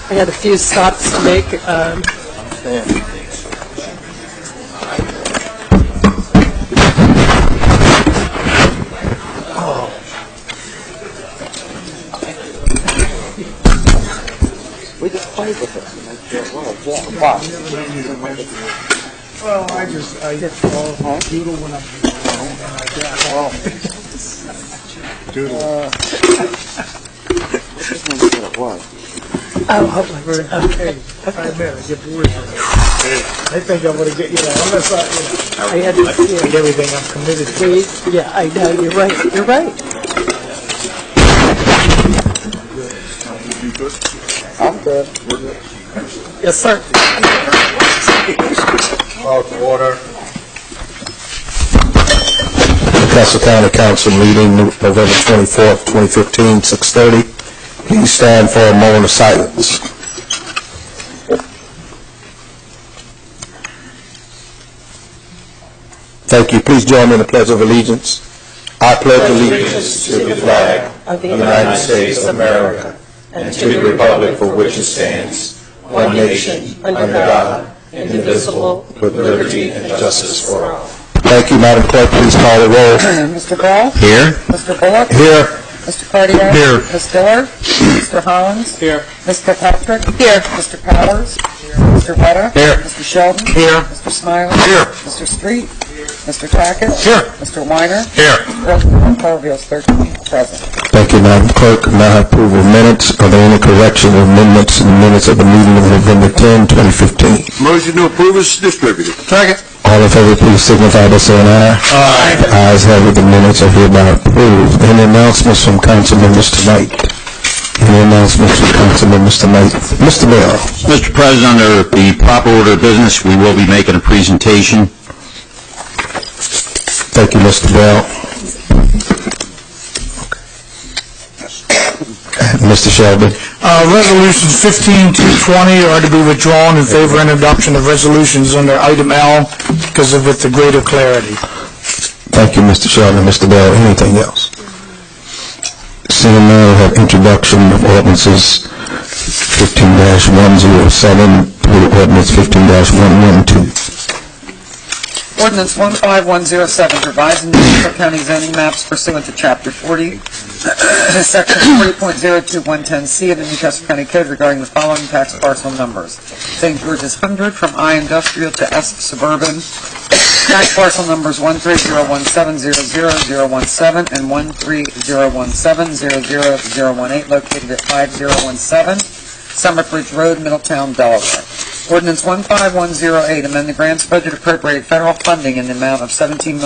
I had a few stops to make. We just played with it. Wow. Well, I get doodle when I'm doodle. It was. Oh, okay. I admit, I get bored. I think I'm going to get, unless I had to see like everything I'm committed to. Yeah, I know, you're right. You're right. I'm good. Yes, sir. Call to order. Castle County Council meeting November 24th, 2015, 6:30. Please stand for a moment of silence. Thank you. Please join me in the Pledge of Allegiance. I pledge allegiance to the flag of the United States of America and to the republic for which it stands, one nation, under God, indivisible, with liberty and justice for all. Thank you, Madam Clerk. Please call the roll. Mr. Bell? Here. Mr. Bullock? Here. Mr. Cardier? Here. Ms. Diller? Mr. Hollins? Here. Ms. Kirkpatrick? Here. Mr. Powers? Mr. Vedder? Here. Mr. Sheldon? Here. Mr. Smiley? Here. Mr. Street? Mr. Tackett? Here. Mr. Weiner? Here. President Carville's 13 present. Thank you, Madam Clerk. Now approval of minutes. Are there any corrections or amendments in the minutes of the meeting of November 10, 2015? Motion to approve is distributed. Second. All in favor, please signify by saying aye. Aye. Ayes have it. The minutes are hereby approved. Any announcements from council members tonight? Any announcements from council members tonight? Mr. Bell. Mr. President, under the proper order of business, we will be making a presentation. Thank you, Mr. Bell. Mr. Sheldon. Resolutions 15-20 are to be withdrawn in favor of introduction of resolutions under item L because of the greater clarity. Thank you, Mr. Sheldon. Mr. Bell, anything else? Seeing none, we have introduction of ordinances 15-107 through ordinance 15-112. Ordinance 15107, revising the Newcastle County zoning maps pursuant to Chapter 40, Section 40.02110C of the Newcastle County Code regarding the following tax parcel numbers. St. George's 100 from I Industrial to S Suburban. Tax parcel numbers 13017000017 and 13017000018 located at 5017 Summit Ridge Road, Middletown, Delaware. Ordinance 15108, amend the grants budget appropriate federal funding in the amount of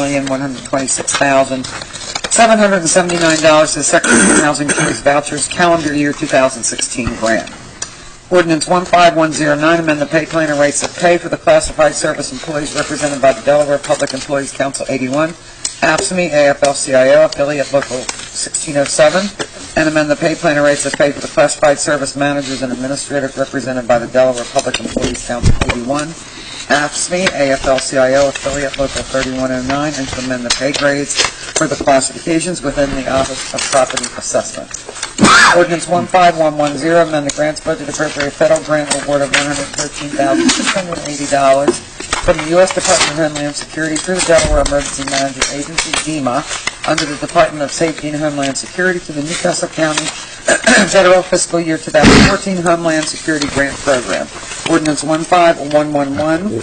$17,126,779 to the Secretary of Housing Choice Vouchers calendar year 2016 grant. Ordinance 15109, amend the pay plan and rates of pay for the classified service employees represented by the Delaware Public Employees Council 81, AFSCME, AFL-CIO, affiliate local 1607, and amend the pay plan and rates of pay for the classified service managers and administrators represented by the Delaware Public Employees Council 81, AFSCME, AFL-CIO, affiliate local 3109, and to amend the pay grades for the classifications within the Office of Property Assessment. Ordinance 15110, amend the grants budget appropriate federal grant award of $113,680 from the U.S. Department of Homeland Security through the Delaware Emergency Management Agency, DEMA, under the Department of Safety and Homeland Security to the Newcastle County Federal Fiscal Year 2014 Homeland Security Grant Program. Ordinance 15111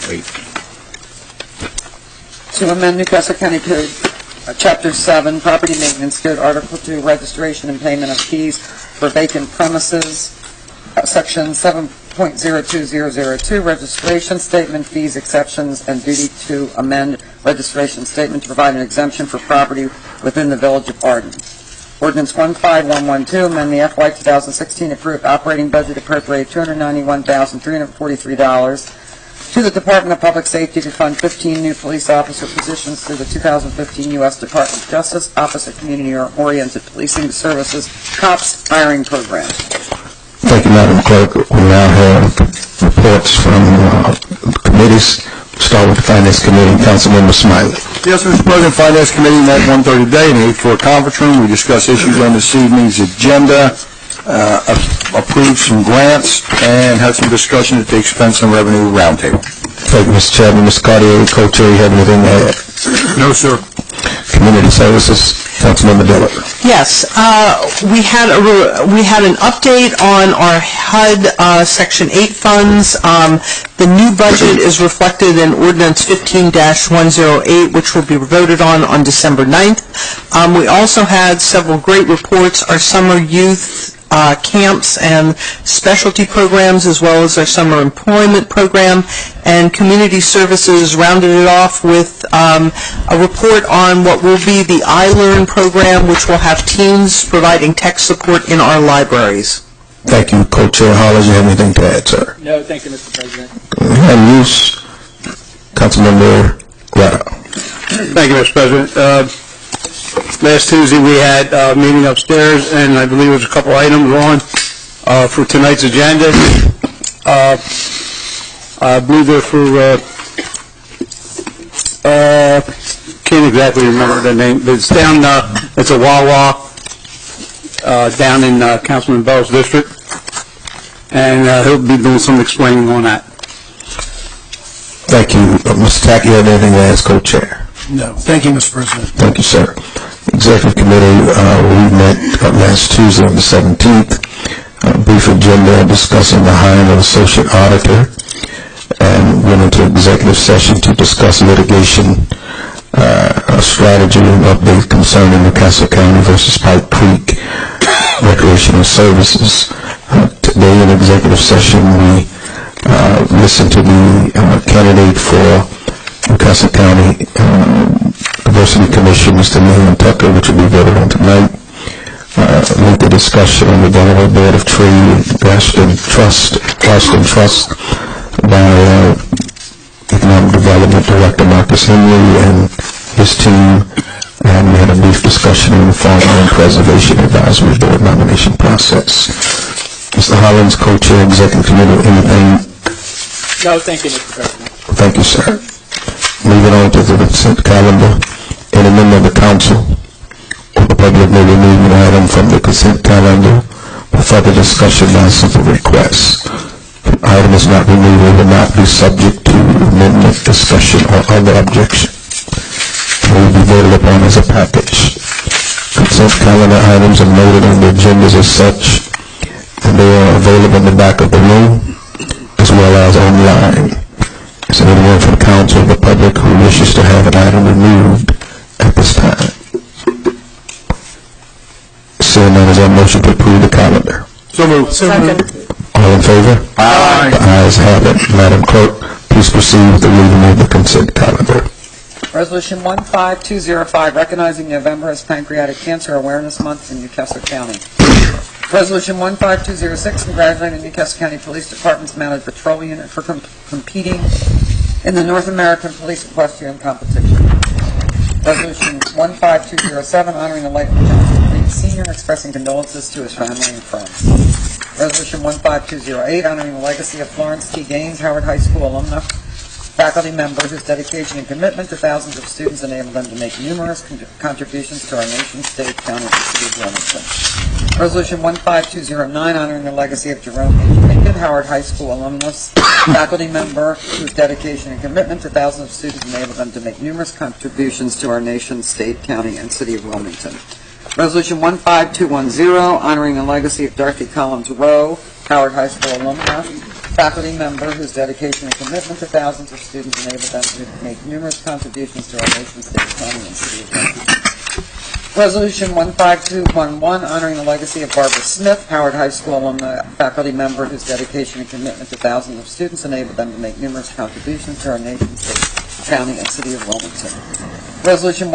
to amend Newcastle County Code Chapter 7, Property Maintenance Code, Article 2, Registration and Payment of Fees for Vacant Premises, Section 7.02002, Registration Statement, Fees, Exceptions, and Duty to amend Registration Statement to provide an exemption for property within the Village of Arden. Ordinance 15112, amend the FY 2016 approved operating budget appropriate $291,343 to the Department of Public Safety to fund 15 new police officer positions through the 2015 U.S. Department of Justice Office of Community-Oriented Policing Services COPS hiring program. Thank you, Madam Clerk. We now have reports from committees. Start with the Finance Committee. Councilmember Smiley. Yes, Mr. President, Finance Committee met 1:30 today in the 8th floor conference room. We discussed issues on this evening's agenda. approved some grants and had some discussion at the Expense and Revenue Roundtable. Thank you, Mr. Chairman. Mr. Cartier, Co-Chair, you have anything to add? No, sir. Community Services, Councilmember Dillard. Yes, we had an update on our HUD Section 8 funds. The new budget is reflected in Ordinance 15-108, which will be voted on December 9th. We also had several great reports. Our summer youth camps and specialty programs, as well as our summer employment program, and community services rounded it off with a report on what will be the iLearn program, which will have teens providing tech support in our libraries. Thank you, Co-Chair Hollins. You have anything to add, sir? No, thank you, Mr. President. And use, Councilmember Guerra. Thank you, Mr. President. Last Tuesday, we had a meeting upstairs, and I believe there was a couple items on for tonight's agenda. I believe they're for, can't exactly remember the name, but it's down, it's a Wawa down in Councilman Bell's district, and he'll be doing some explaining on that. Thank you. Mr. Tackett, you have anything to ask, Co-Chair? No. Thank you, Mr. President. Thank you, sir. Executive Committee, we met last Tuesday on the 17th. Brief agenda discussing the hiring of Associate Auditor, and went into executive session to discuss litigation strategy and update concerning Newcastle County versus Pipe Creek Recreational Services. Today in executive session, we listened to the candidate for Newcastle County Diversity Commission, Mr. Leon Tucker, which will be voted on tonight. Lengthy discussion on the Delaware Board of Trade, Ashton Trust by Economic Development Director Marcus Henry and his team, and we had a brief discussion on the Farmland Preservation Advisory Board nomination process. Mr. Hollins, Co-Chair, Executive Committee, anything? No, thank you, Mr. President. Thank you, sir. Moving on to the consent calendar. Any member of the council or the public may remove an item from the consent calendar for further discussion by simple request. If an item is not removed, it will not be subject to amendment, discussion, or other objection. It will be voted upon as a package. Consent calendar items are noted on the agendas as such, and they are available in the back of the room as well as online. Is there anyone from council or the public who wishes to have an item removed at this time? Seeing none, is there a motion to approve the calendar? So moved. Second. All in favor? Aye. The ayes have it. Madam Clerk, please proceed with the reading of the consent calendar. Resolution 15205, recognizing November as Pancreatic Cancer Awareness Month in Newcastle County. Resolution 15206, congratulating the Newcastle County Police Department's Mounted Patrol Unit for competing in the North American Police Equestrian Competition. Resolution 15207, honoring the life of Jonathan Reed Sr. and expressing condolences to his family and friends. Resolution 15208, honoring the legacy of Florence T. Gaines, Howard High School alumna, faculty member whose dedication and commitment to thousands of students enabled them to make numerous contributions to our nation, state, county, and city of Wilmington. Resolution 15209, honoring the legacy of Jerome H. Pinkett, Howard High School alumnus, faculty member whose dedication and commitment to thousands of students enabled them to make numerous contributions to our nation, state, county, and city of Wilmington. Resolution 15210, honoring the legacy of Dorothy Collins Rowe, Howard High School alumna, faculty member whose dedication and commitment to thousands of students enabled them to make numerous contributions to our nation, state, county, and city of Wilmington. Resolution 15211, honoring the legacy of Barbara Smith, Howard High School alumna, faculty member whose dedication and commitment to thousands of students enabled them to make numerous contributions to our nation, state, county, and city of Wilmington. Resolution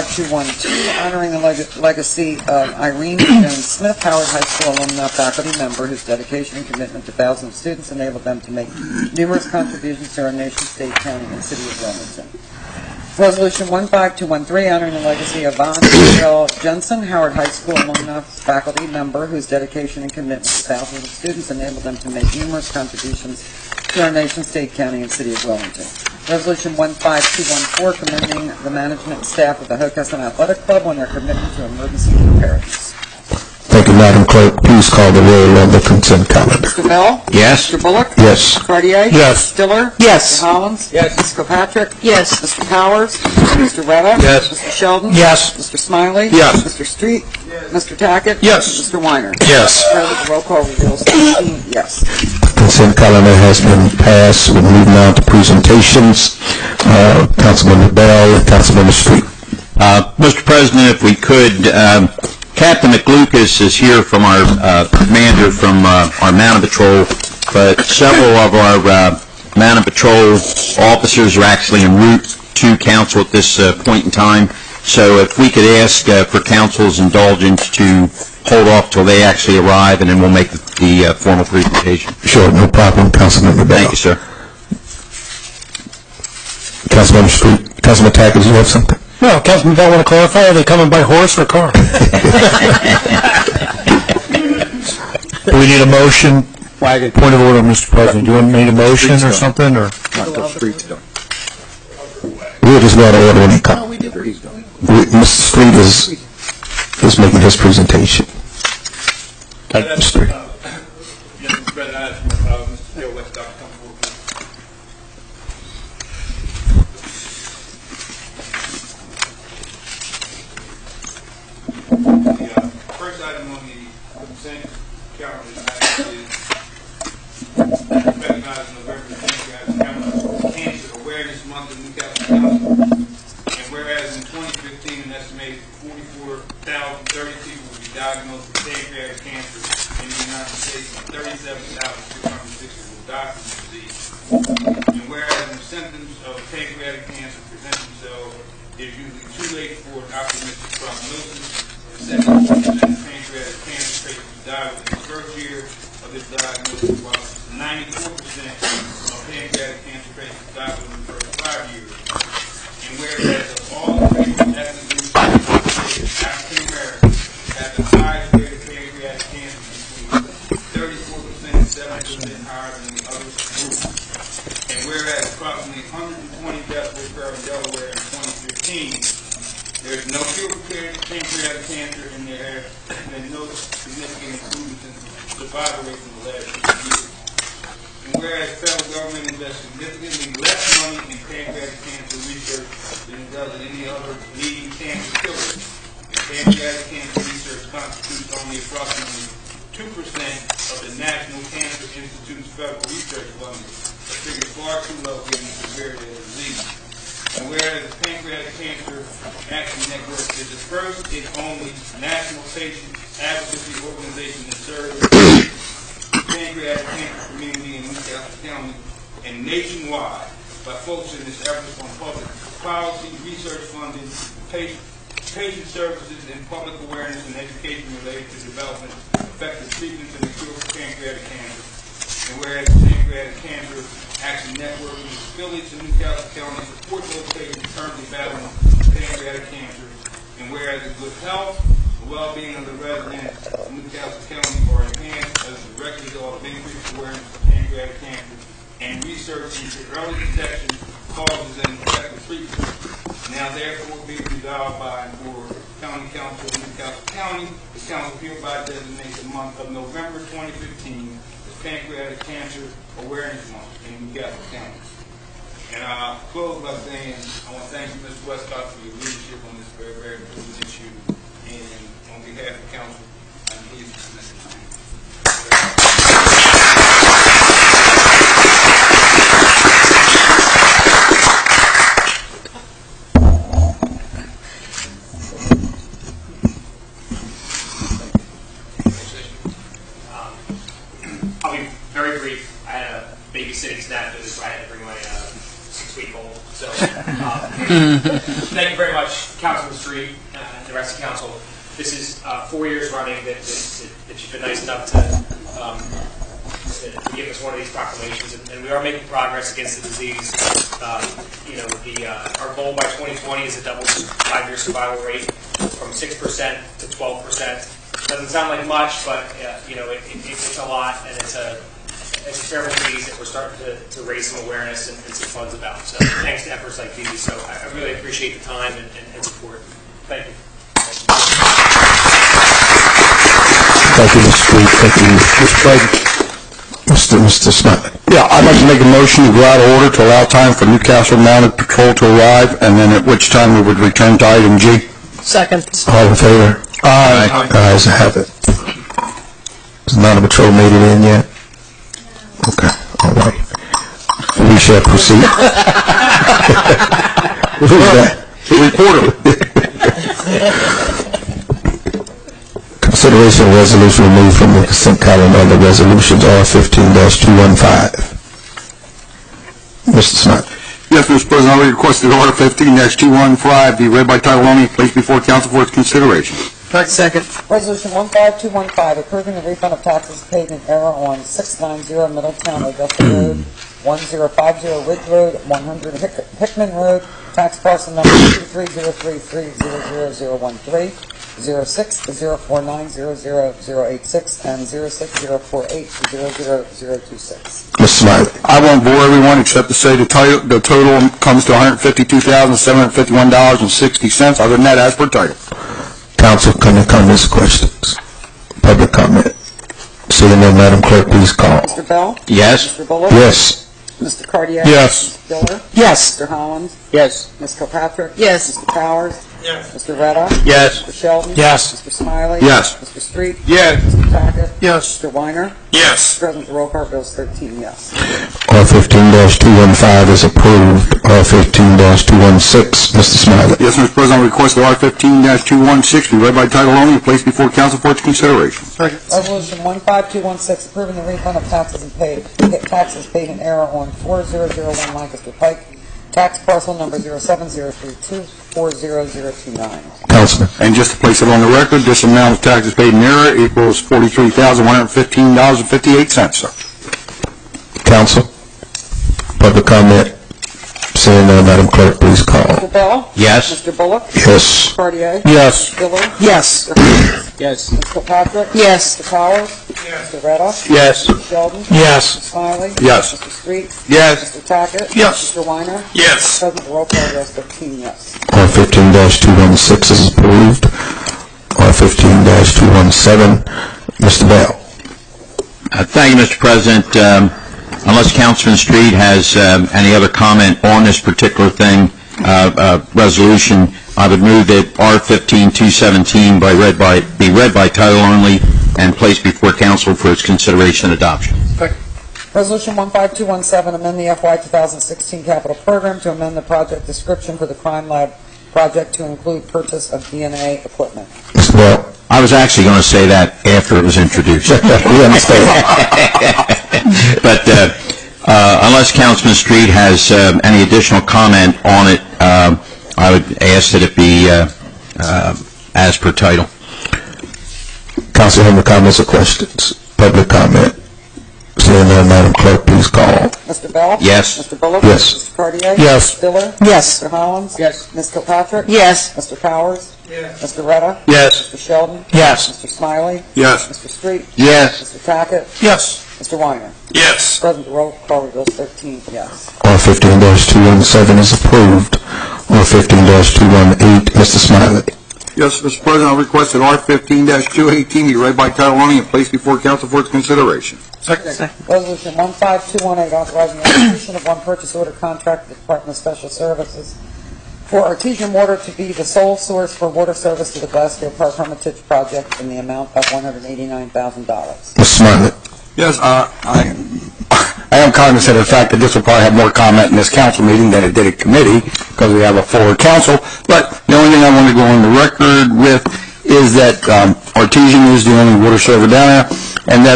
15212, honoring the legacy of Irene Jones Smith, Howard High School alumna, faculty member whose dedication and commitment to thousands of students enabled them to make numerous contributions to our nation, state, county, and city of Wilmington. Resolution 15213, honoring the legacy of Von Michelle Jensen, Howard High School alumna, faculty member whose dedication and commitment to thousands of students enabled them to make numerous contributions to our nation, state, county, and city of Wilmington. Resolution 15214, commending the management and staff of the Hockessin Athletic Club on their commitment to emergency preparedness. Thank you, Madam Clerk. Please call the roll on the consent calendar. Mr. Bell? Yes? Mr. Bullock? Yes. Mr. Cartier? Yes. Stiller? Yes. Mr. Hollins? Yes. Ms. Kilpatrick? Yes. Mr. Powers? Mr. Retta? Yes. Mr. Sheldon? Yes. Mr. Smiley? Yes. Mr. Street? Yes. Mr. Tackett? Yes. Mr. Weiner? Yes. President, roll call reveals 16 yes. Consent calendar has been passed. We're moving on to presentations. Councilman Bell and Councilman Street. Mr. President, if we could, Captain McLucas is here from our commander from our Mounted Patrol, but several of our Mounted Patrol officers are actually en route to council at this point in time. So if we could ask for council's indulgence to hold off till they actually arrive, and then we'll make the formal presentation. Sure, no problem, Councilman Bell. Thank you, sir. Councilman Street. Councilman Tackett, do you have something? No, Councilman Bell, want to clarify, are they coming by horse or car? Do we need a motion? Wagon. Point of order, Mr. President. Do you need a motion or something, or? We'll just go out of order when he comes. Mr. Street is making his presentation. Mr. Street. Yes, Mr. President, I ask Mr. Bill Westcott to come forward. The first item on the consent calendar tonight is recognizing November 10th as Cancer Awareness Month in Newcastle County. And whereas in 2015, an estimated 44,030 people will be diagnosed with pancreatic cancer in the United States, and 37,260 will die from the disease. And whereas the symptoms of pancreatic cancer present themselves, it is usually too late for an optimistic prognosis, and 70% of pancreatic cancer patients die within the first year of this diagnosis, while 94% of pancreatic cancer patients die within the first 5 years. And whereas of all the treatment ethnic groups, African Americans have the highest rate of pancreatic cancer, between 34% and 7% higher than the other groups. And whereas approximately 120 deaths were occurred in Delaware in 2015, there is no cure for pancreatic cancer, and there have been no significant improvements in survival rates in the last 50 years. And whereas the federal government invests significantly less money in pancreatic cancer research than it does in any other leading cancer killer, and pancreatic cancer research constitutes only approximately 2% of the National Cancer Institute's federal research funding, a figure far too low given the severity of the disease. And whereas the Pancreatic Cancer Action Network is the first and only national patient advocacy organization that serves the pancreatic cancer community in Newcastle County and nationwide by focusing its efforts on public policy, research funding, patient services, and public awareness and education related to development of effective treatments and the cure for pancreatic cancer. And whereas the Pancreatic Cancer Action Network and its affiliates in Newcastle County support those patients currently battling pancreatic cancer, and whereas the good health, the well-being of the residents of Newcastle County are enhanced as a direct result of increased awareness of pancreatic cancer and research into early detection, causes, and effective treatment. Now therefore be resolved by and for County Council of Newcastle County, the council hereby designates the month of November 2015 as Pancreatic Cancer Awareness Month in Newcastle County. And I'll close by saying I want to thank you, Mr. Westcott, for your leadership on this very, very important issue. And on behalf of council, I'm pleased to dismiss the time. I'll be very brief. I had a babysitting staff visit, so I had to bring my 6-week-old. So, thank you very much, Councilman Street, and the rest of council. This is 4 years running that you've been nice enough to give us one of these proclamations, and we are making progress against the disease. Our goal by 2020 is to double the 5-year survival rate from 6% to 12%. Doesn't sound like much, but it's a lot, and it's a terrible disease that we're starting to raise some awareness and some funds about. So thanks to efforts like these. So I really appreciate the time and support. Thank you. Thank you, Mr. Street. Thank you, Mr. President. Mr. Smiley. Yeah, I'd like to make a motion to go out of order to allow time for Newcastle Mounted Patrol to arrive, and then at which time we would return to item G. Second. All in favor? Aye. Ayes have it. Has Mounted Patrol made it in yet? Okay, all right. We shall proceed. Who's that? The reporter. Consideration of resolution removed from the consent calendar under resolutions R15-215. Mr. Smith. Yes, Mr. President, I request that order 15-215 be read by title only and placed before council for its consideration. Second. Resolution 15215, approving the refund of taxes paid in error on 690 Middletown Augusta Road, 1050 Ridge Road, 100 Hickman Road, tax parcel number 23033000013, 0604900086, and 0604800026. Mr. Smiley. I won't bore everyone except to say the total comes to $152,751.60. Other than that, as per title. Council, comments, questions? Public comment? Seeing none, Madam Clerk, please call. Mr. Bell? Yes. Mr. Bullock? Yes. Mr. Cartier? Yes. Mr. Diller? Yes. Mr. Hollins? Yes. Ms. Kilpatrick? Yes. Mr. Powers? Yes. Mr. Retta? Yes. Mr. Sheldon? Yes. Mr. Smiley? Yes. Mr. Street? Yes. Mr. Tackett? Yes. Mr. Weiner? Yes. President, the roll call bill is 13 yes. R15-215 is approved. R15-216, Mr. Smiley. Yes, Mr. President, I request that R15-216 be read by title only and placed before council for its consideration. Resolution 15216, approving the refund of taxes paid in error on 4001 Lancaster Pike, tax parcel number 07032400029. Councilman. And just to place it on the record, this amount of taxes paid in error equals $43,115.58, sir. Council. Public comment? Seeing none, Madam Clerk, please call. Mr. Bell? Yes. Mr. Bullock? Yes. Mr. Cartier? Yes. Mr. Diller? Yes. Mr. Hollins? Yes. Ms. Kilpatrick? Yes. Mr. Powers? Yes. Mr. Retta? Yes. Mr. Sheldon? Yes. Mr. Smiley? Yes. Mr. Street? Yes. Mr. Tackett? Yes. Mr. Weiner? Yes. President, the roll call bill is 13 yes. R15-216 is approved. R15-217, Mr. Bell. Thank you, Mr. President. Unless Councilman Street has any other comment on this particular thing, resolution, I would move that R15-217 be read by title only and placed before council for its consideration and adoption. Resolution 15217, amend the FY 2016 capital program to amend the project description for the Crime Lab project to include purchase of DNA equipment. Mr. Bell. I was actually going to say that after it was introduced. We understand. But unless Councilman Street has any additional comment on it, I would ask that it be as per title. Council, have any comments or questions? Public comment? Seeing none, Madam Clerk, please call. Mr. Bell? Yes. Mr. Bullock? Yes. Mr. Cartier? Yes. Mr. Diller? Yes. Mr. Hollins? Yes. Ms. Kilpatrick? Yes. Mr. Powers? Yes. Mr. Retta? Yes. Mr. Sheldon? Yes. Mr. Smiley? Yes. Mr. Street? Yes. Mr. Tackett? Yes. Mr. Weiner? Yes. President, the roll call bill is 13 yes. R15-217 is approved. R15-218, Mr. Smiley. Yes, Mr. President, I request that R15-218 be read by title only and placed before council for its consideration. Resolution 15218, authorizing the execution of one purchase order contract with the Department of Special Services for Artesian Water to be the sole source for water service to the Glassdale Park Hermitage project in the amount of $189,000. Mr. Smiley. Yes, I am cognizant of the fact that this will probably have more comment in this council meeting than it did at committee, because we have a fuller council, but the only thing I want to go on the record with is that Artesian is the only water server down there, and that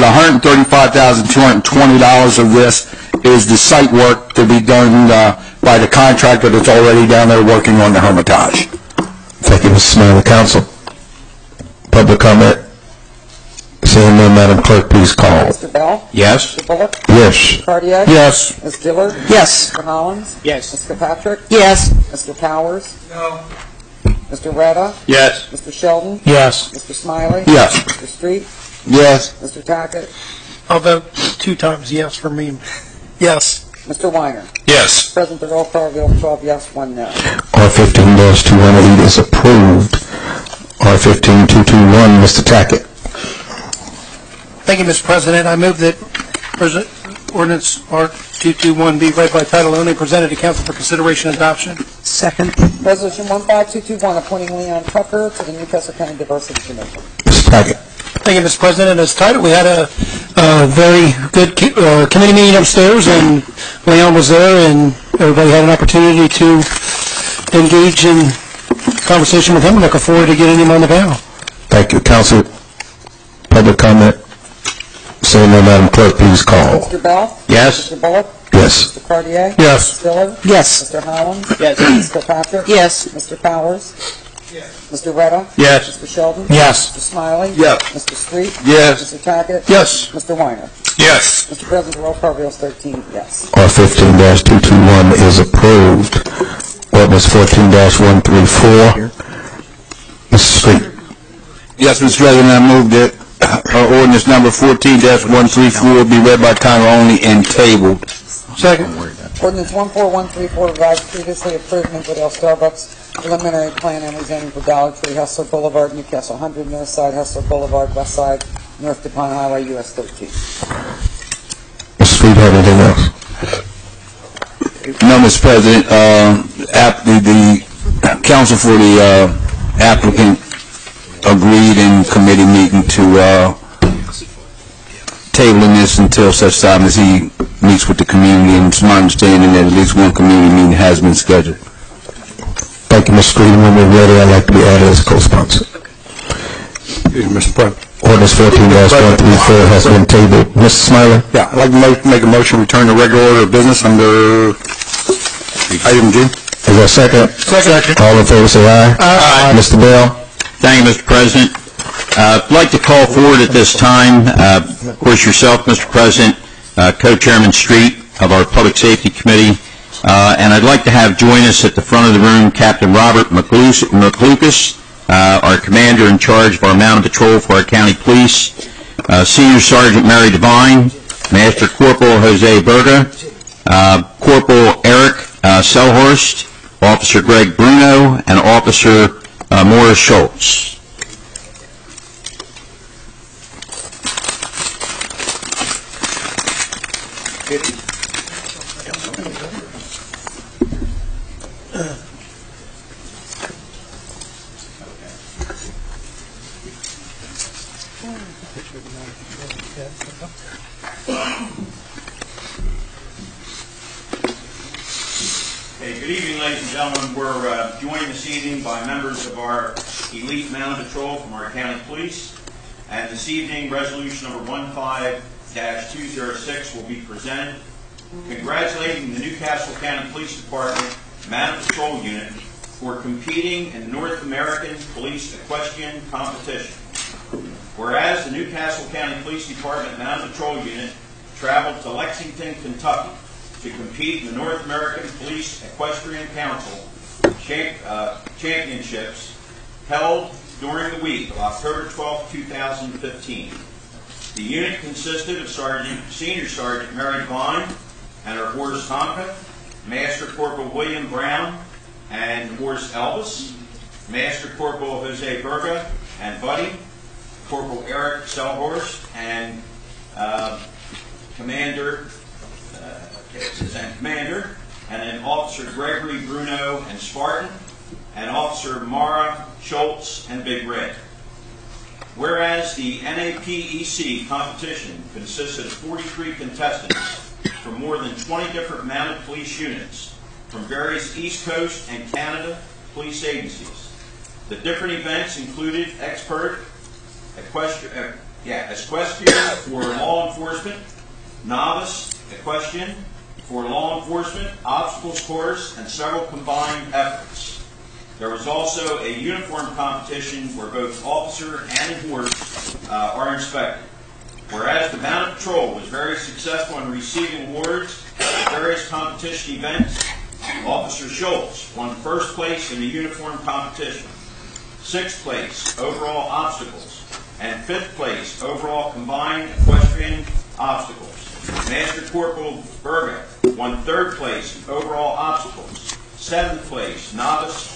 $135,220 of this is the site work to be done by the contractor that's already down there working on the Hermitage. Thank you, Mr. Smiley. Council. Public comment? Seeing none, Madam Clerk, please call. Mr. Bell? Yes. Mr. Bullock? Yes. Mr. Cartier? Yes. Ms. Diller? Yes. Mr. Hollins? Yes. Ms. Kilpatrick? Yes. Mr. Powers? No. Mr. Retta? Yes. Mr. Sheldon? Yes. Mr. Smiley? Yes. Mr. Street? Yes. Mr. Tackett? I'll vote 2 times yes for me. Yes. Mr. Weiner? Yes. President, the roll call bill 12 yes, 1 no. R15-218 is approved. R15-221, Mr. Tackett. Thank you, Mr. President. I move that ordinance R221 be read by title only, presented to council for consideration and adoption. Second. Resolution 15221, appointing Leon Tucker to the Newcastle County Diversity Commission. Second. Thank you, Mr. President. As titled, we had a very good committee meeting upstairs, and Leon was there, and everybody had an opportunity to engage in conversation with him. I'm looking forward to getting him on the panel. Thank you. Council, public comment? Seeing none, Madam Clerk, please call. Mr. Bell? Yes. Mr. Bullock? Yes. Mr. Cartier? Yes. Ms. Dillard? Yes. Mr. Howland? Yes. Mr. Patrick? Yes. Mr. Powers? Mr. Retta? Yes. Mr. Sheldon? Yes. Mr. Smiley? Yes. Mr. Street? Yes. Mr. Tackett? Yes. Mr. Weiner? Yes. Mr. President, the roll call reveals 13 yes. R15-221 is approved. Ordinance 14-134. Mr. Street. Yes, Mr. President, I move that ordinance number 14-134 be read by title only and tabled. Second. Ordinance 14134 revised previously approved Mapledale Starbucks preliminary plan and rezoning for Dollar Tree, Hustler Boulevard, Newcastle 100, North Side, Hustler Boulevard, West Side, North DuPont Highway, US 13. Mr. Street, have anything else? No, Mr. President, the counsel for the applicant agreed in committee meeting to tabling this until such time as he meets with the community, and it's my understanding that at least one community meeting has been scheduled. Thank you, Mr. Street. When we're ready, I'd like to be added as a co-sponsor. Mr. President. Ordinance 14-134 has been tabled. Mr. Smiley? Yeah, I'd like to make a motion to return to regular order of business under item G. Is there a second? Second. All in favor, say aye. Aye. Mr. Bell? Thank you, Mr. President. I'd like to call forward at this time, of course, yourself, Mr. President, Co-Chairman Street of our Public Safety Committee, and I'd like to have join us at the front of the room Captain Robert McLucas, our commander in charge of our mounted patrol for our county police, Senior Sergeant Mary Devine, Master Corporal Jose Berga, Corporal Eric Selhorst, Officer Greg Bruno, and Officer Morris Schultz. Hey, good evening, ladies and gentlemen. We're joined this evening by members of our elite mounted patrol from our county police. And this evening, resolution number 15-206 will be presented, congratulating the Newcastle County Police Department Mounted Patrol Unit for competing in the North American Police Equestrian Competition. Whereas the Newcastle County Police Department Mounted Patrol Unit traveled to Lexington, Kentucky to compete in the North American Police Equestrian Council Championships held during the week of October 12, 2015. The unit consisted of Senior Sergeant Mary Devine and her horse Tonka, Master Corporal William Brown and horse Elvis, Master Corporal Jose Berga and Buddy, Corporal Eric Selhorst, and Commander, and then Officer Gregory Bruno and Spartan, and Officer Mara Schultz and Big Red. Whereas the NAPEC competition consisted of 43 contestants from more than 20 different mounted police units from various East Coast and Canada police agencies. The different events included equestrian for law enforcement, novice equestrian for law enforcement, obstacles course, and several combined efforts. There was also a uniform competition where both officer and horse are inspected. Whereas the Mounted Patrol was very successful in receiving awards at various competition events, Officer Schultz won first place in the uniform competition, 6th place overall obstacles, and 5th place overall combined equestrian obstacles. Master Corporal Berga won 3rd place in overall obstacles, 7th place novice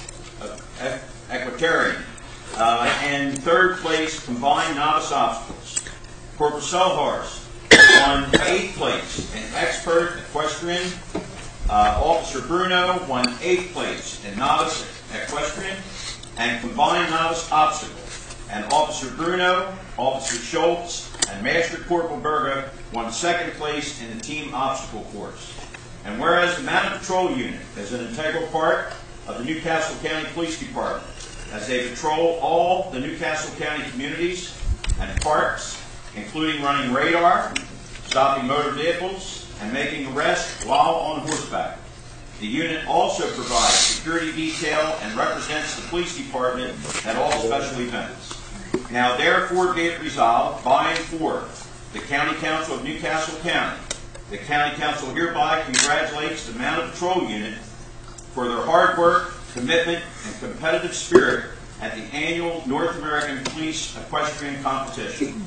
equestrian, and 3rd place combined novice obstacles. Corporal Selhars won 8th place in expert equestrian. Officer Bruno won 8th place in novice equestrian and combined novice obstacle. And Officer Bruno, Officer Schultz, and Master Corporal Berga won 2nd place in the team obstacle course. And whereas the Mounted Patrol Unit is an integral part of the Newcastle County Police Department, as they patrol all the Newcastle County communities and parks, including running radar, stopping motor vehicles, and making arrests while on horseback. The unit also provides security detail and represents the police department at all special events. Now therefore be it resolved by and for the County Council of Newcastle County. The County Council hereby congratulates the Mounted Patrol Unit for their hard work, commitment, and competitive spirit at the annual North American Police Equestrian Competition.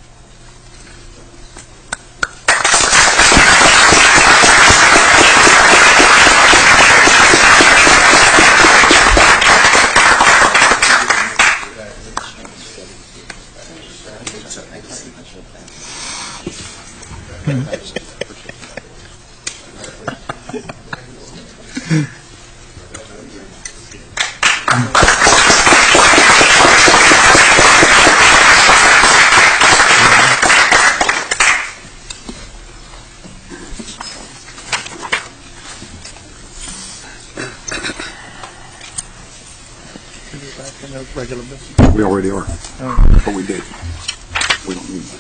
We already are. But we did. We don't need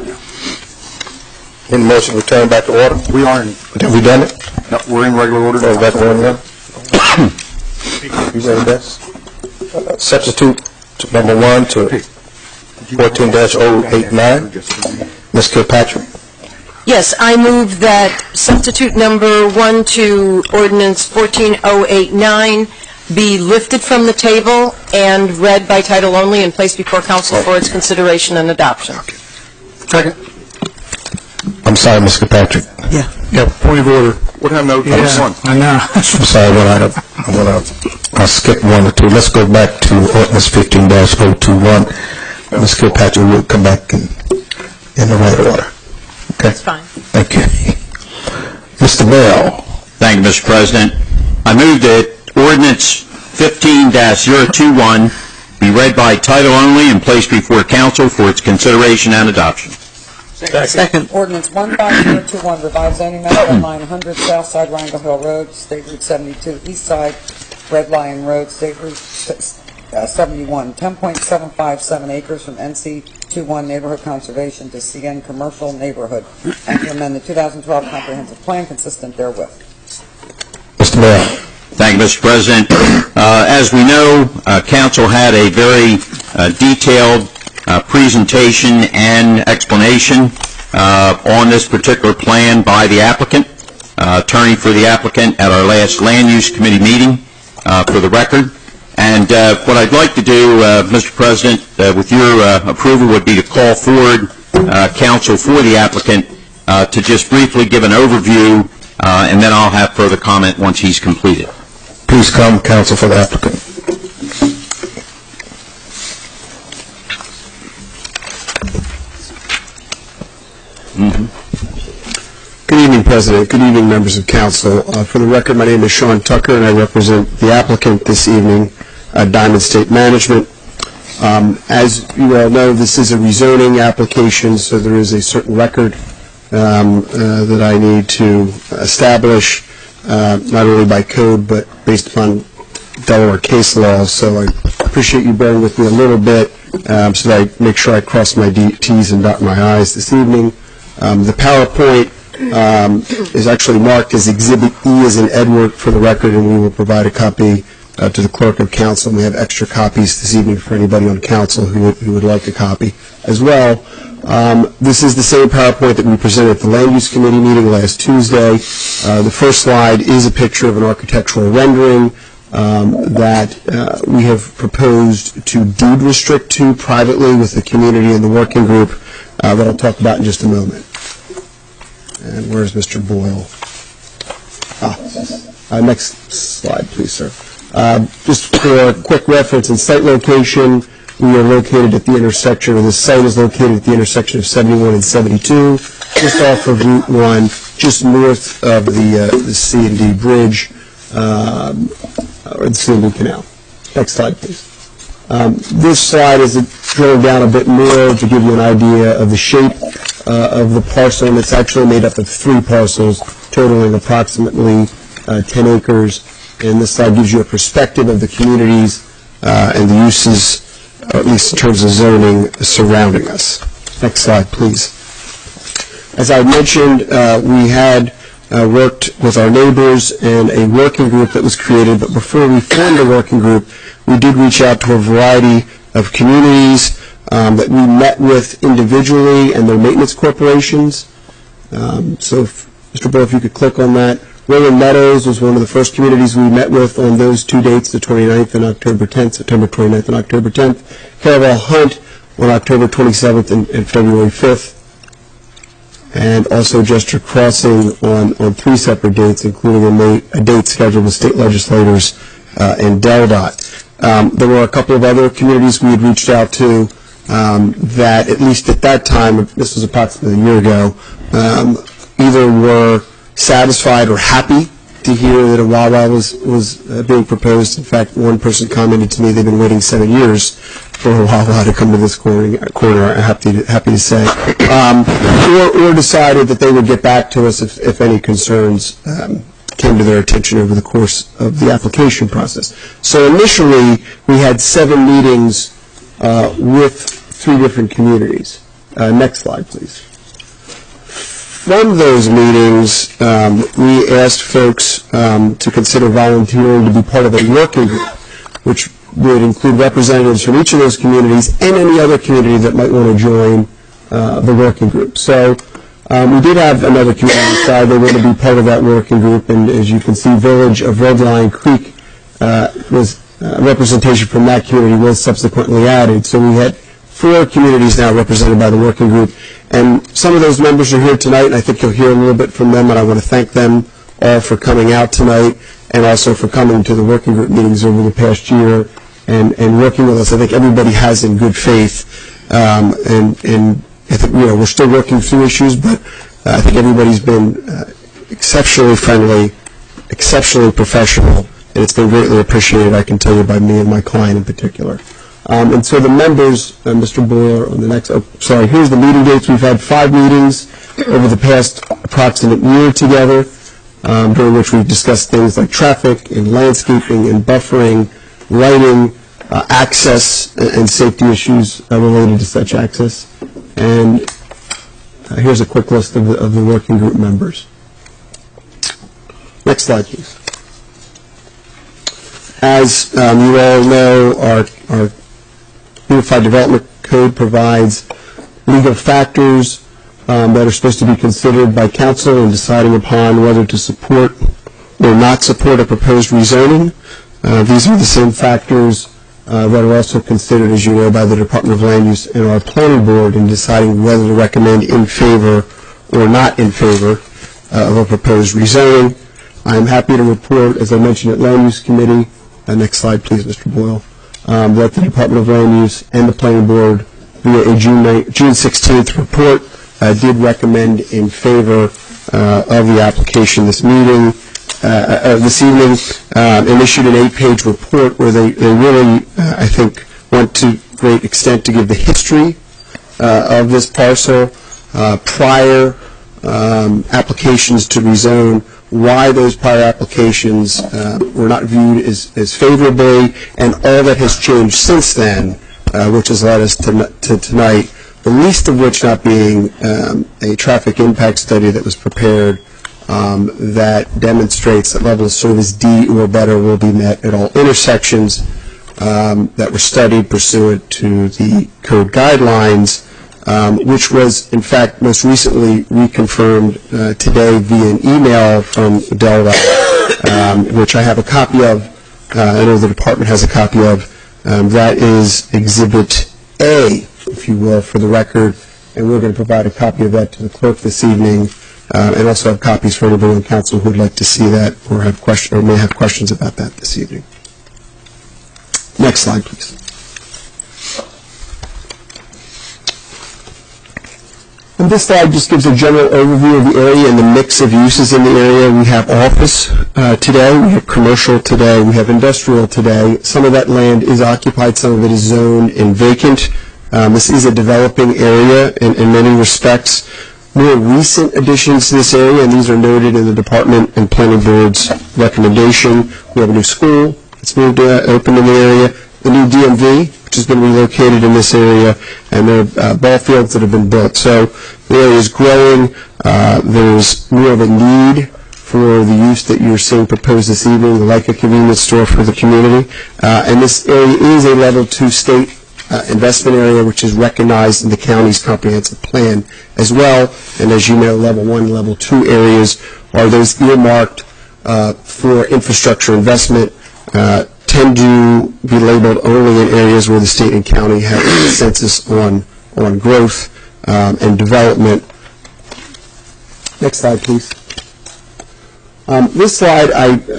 In motion, return back to order. We are in. Have we done it? No, we're in regular order. Oh, back to order now? You ready, Bess? Substitute number 1 to 14-089. Ms. Kilpatrick. Yes, I move that substitute number 1 to ordinance 14089 be lifted from the table and read by title only and placed before council for its consideration and adoption. Second. I'm sorry, Ms. Kilpatrick. Yeah, point of order. What happened to Yeah, one? I know. I'm sorry, I'll skip 1 or 2. Let's go back to ordinance 15-021. Ms. Kilpatrick will come back in the right order. Okay? That's fine. Thank you. Mr. Bell. Thank you, Mr. President. I move that ordinance 15-021 be read by title only and placed before council for its consideration and adoption. Second. Ordinance 15021, revised zoning map, Red Line 100, South Side Wrangell Hill Road, State Route 72, East Side, Red Lion Road, State Route 71, 10.757 acres from NC 21 Neighborhood Conservation to CN Commercial Neighborhood, and to amend the 2012 Comprehensive Plan consistent therewith. Mr. Bell. Thank you, Mr. President. As we know, council had a very detailed presentation and explanation on this particular plan by the applicant, attorney for the applicant at our last Land Use Committee meeting, for the record. And what I'd like to do, Mr. President, with your approval, would be to call forward counsel for the applicant to just briefly give an overview, and then I'll have further comment once he's completed. Please come, counsel for the applicant. Good evening, President. Good evening, members of council. For the record, my name is Sean Tucker, and I represent the applicant this evening, Diamond State Management. As you all know, this is a rezoning application, so there is a certain record that I need to establish, not only by code, but based upon Delaware case law. So I appreciate you bearing with me a little bit so that I make sure I cross my T's and dot my I's this evening. The PowerPoint is actually marked as Exhibit E as in Edward for the record, and we will provide a copy to the clerk of council. We have extra copies this evening for anybody on council who would like a copy as well. This is the same PowerPoint that we presented at the Land Use Committee meeting last Tuesday. The first slide is a picture of an architectural rendering that we have proposed to deed restrict to privately with the community and the working group that I'll talk about in just a moment. And where's Mr. Boyle? Next slide, please, sir. Just for a quick reference, in site location, We are located at the intersection, or the site is located at the intersection of 71 and 72, just off of Route 1, just north of the C&D Bridge, or the C&D Canal. Next slide, please. This slide is drilling down a bit more to give you an idea of the shape of the parcel, and it's actually made up of 3 parcels, totaling approximately 10 acres. And this slide gives you a perspective of the communities and the uses, or at least in terms of zoning, surrounding us. Next slide, please. As I mentioned, we had worked with our neighbors and a working group that was created, but before we formed the working group, we did reach out to a variety of communities that we met with individually and their maintenance corporations. So, Mr. Boyle, if you could click on that. Rolling Meadows was one of the first communities we met with on those 2 dates, the 29th and October 10th, September 29th and October 10th. Caravel Hunt on October 27th and February 5th. And also Jester Crossing on 3 separate dates, including a date scheduled with state legislators and DelDOT. There were a couple of other communities we had reached out to that, at least at that time, this was approximately a year ago, either were satisfied or happy to hear that a Wawa was being proposed. In fact, one person commented to me they've been waiting 7 years for a Wawa to come to this corner, I'm happy to say, or decided that they would get back to us if any concerns came to their attention over the course of the application process. So initially, we had 7 meetings with 3 different communities. Next slide, please. From those meetings, we asked folks to consider volunteering to be part of a working group, which would include representatives from each of those communities and any other community that might want to join the working group. So we did have another community decide they want to be part of that working group, and as you can see, Village of Red Lion Creek was representation from that community was subsequently added. So we had 4 communities now represented by the working group, and some of those members are here tonight, and I think you'll hear a little bit from them, and I want to thank them all for coming out tonight and also for coming to the working group meetings over the past year and working with us. I think everybody has in good faith, and I think, we're still working through issues, but I think everybody's been exceptionally friendly, exceptionally professional, and it's been greatly appreciated, I can tell you, by me and my client in particular. And so the members, Mr. Boyle, on the next, here's the meeting dates. We've had 5 meetings over the past approximate year together, during which we've discussed things like traffic and landscaping and buffering, lighting, access and safety issues related to such access. And here's a quick list of the working group members. Next slide, please. As you all know, our Unified Development Code provides legal factors that are supposed to be considered by council in deciding upon whether to support or not support a proposed rezoning. These are the same factors that are also considered, as you know, by the Department of Land Use and our Planning Board in deciding whether to recommend in favor or not in favor of a proposed rezoning. I'm happy to report, as I mentioned at Land Use Committee, next slide please, Mr. Boyle, that the Department of Land Use and the Planning Board, via a June 16th report, did recommend in favor of the application this evening, and issued an 8-page report where they really, I think, went to great extent to give the history of this parcel, prior applications to rezone, why those prior applications were not viewed as favorably, and all that has changed since then, which has led us to tonight, the least of which not being a traffic impact study that was prepared that demonstrates that level of service D or better will be met at all intersections that were studied pursuant to the code guidelines, which was, in fact, most recently reconfirmed today via an email from DelDOT, which I have a copy of. I know the department has a copy of. That is Exhibit A, if you will, for the record, and we're going to provide a copy of that to the clerk this evening, and also have copies for anybody on council who would like to see that or have or may have questions about that this evening. Next slide, please. And this slide just gives a general overview of the area and the mix of uses in the area. We have office today, we have commercial today, we have industrial today. Some of that land is occupied, some of it is zoned and vacant. This is a developing area in many respects. More recent additions to this area, and these are noted in the Department and Planning Board's recommendation. We have a new school that's moved to open in the area, the new DMV, which has been relocated in this area, and there are ball fields that have been built. So the area is growing. There's more of a need for the use that you're seeing proposed this evening, like a convenience store for the community. And this area is a Level 2 state investment area, which is recognized in the county's comprehensive plan as well. And as you know, Level 1 and Level 2 areas are those earmarked for infrastructure investment, tend to be labeled only in areas where the state and county have a consensus on growth and development. Next slide, please. This slide,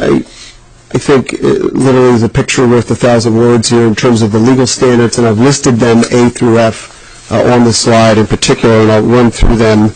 I think, literally is a picture worth 1,000 words here in terms of the legal standards, and I've listed them A through F on the slide in particular, and I'll run through them,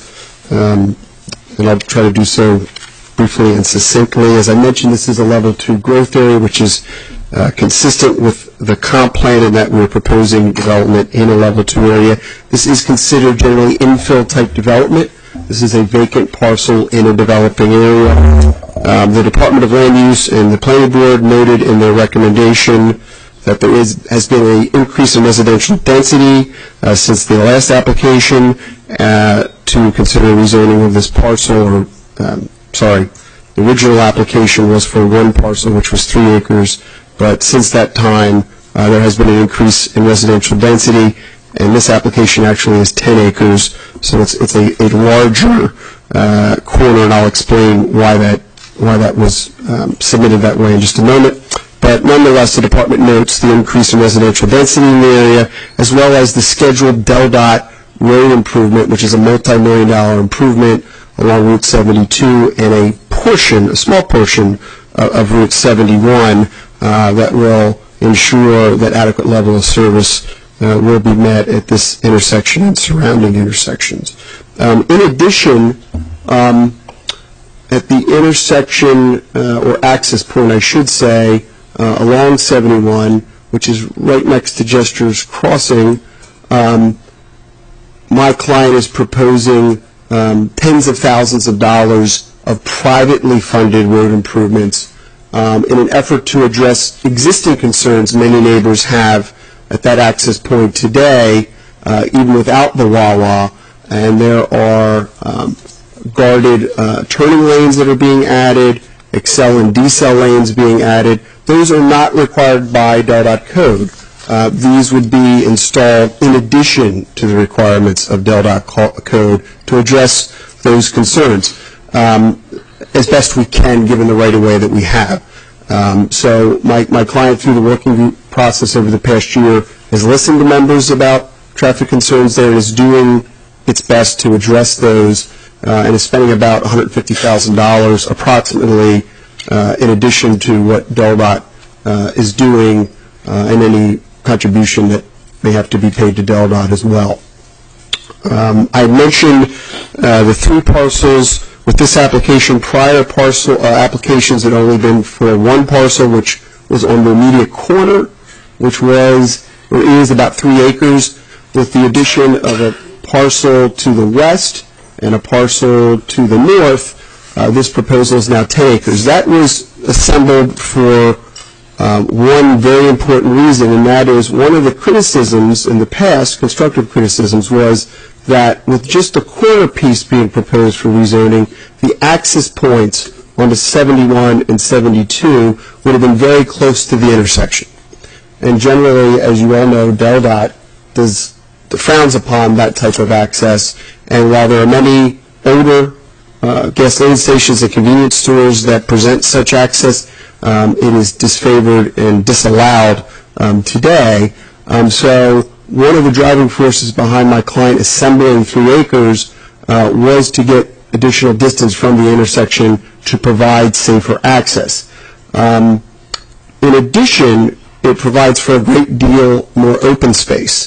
and I'll try to do so briefly and succinctly. As I mentioned, this is a Level 2 growth area, which is consistent with the comp plan in that we're proposing development in a Level 2 area. This is considered generally infill-type development. This is a vacant parcel in a developing area. The Department of Land Use and the Planning Board noted in their recommendation that there has been an increase in residential density since the last application to consider rezoning of this parcel, the original application was for one parcel, which was 3 acres, but since that time, there has been an increase in residential density, and this application actually is 10 acres, so it's a larger corner, and I'll explain why that was submitted that way in just a moment. But nonetheless, the department notes the increase in residential density in the area, as well as the scheduled DelDOT road improvement, which is a multi-million-dollar improvement along Route 72 and a small portion of Route 71 that will ensure that adequate level of service will be met at this intersection and surrounding intersections. In addition, at the intersection or access point, I should say, along 71, which is right next to Jester's Crossing, my client is proposing tens of thousands of dollars of privately funded road improvements in an effort to address existing concerns many neighbors have at that access point today, even without the Wawa. And there are guarded turning lanes that are being added, accel and decel lanes being added. Those are not required by DelDOT code. These would be installed in addition to the requirements of DelDOT code to address those concerns as best we can given the right-of-way that we have. So my client, through the working group process over the past year, has listened to members about traffic concerns there and is doing its best to address those and is spending about $150,000 approximately in addition to what DelDOT is doing and any contribution that may have to be paid to DelDOT as well. I mentioned the 3 parcels with this application. Prior parcel applications had only been for 1 parcel, which was on the immediate corner, which was or is about 3 acres. With the addition of a parcel to the west and a parcel to the north, this proposal is now 10 acres. That was assembled for one very important reason, and that is one of the criticisms in the past, constructive criticisms, was that with just a corner piece being proposed for rezoning, the access points onto 71 and 72 would have been very close to the intersection. And generally, as you all know, DelDOT frowns upon that type of access, and while there are many older gasoline stations and convenience stores that present such access, it is disfavored and disallowed today. So one of the driving forces behind my client assembling 3 acres was to get additional distance from the intersection to provide safer access. In addition, it provides for a great deal more open space.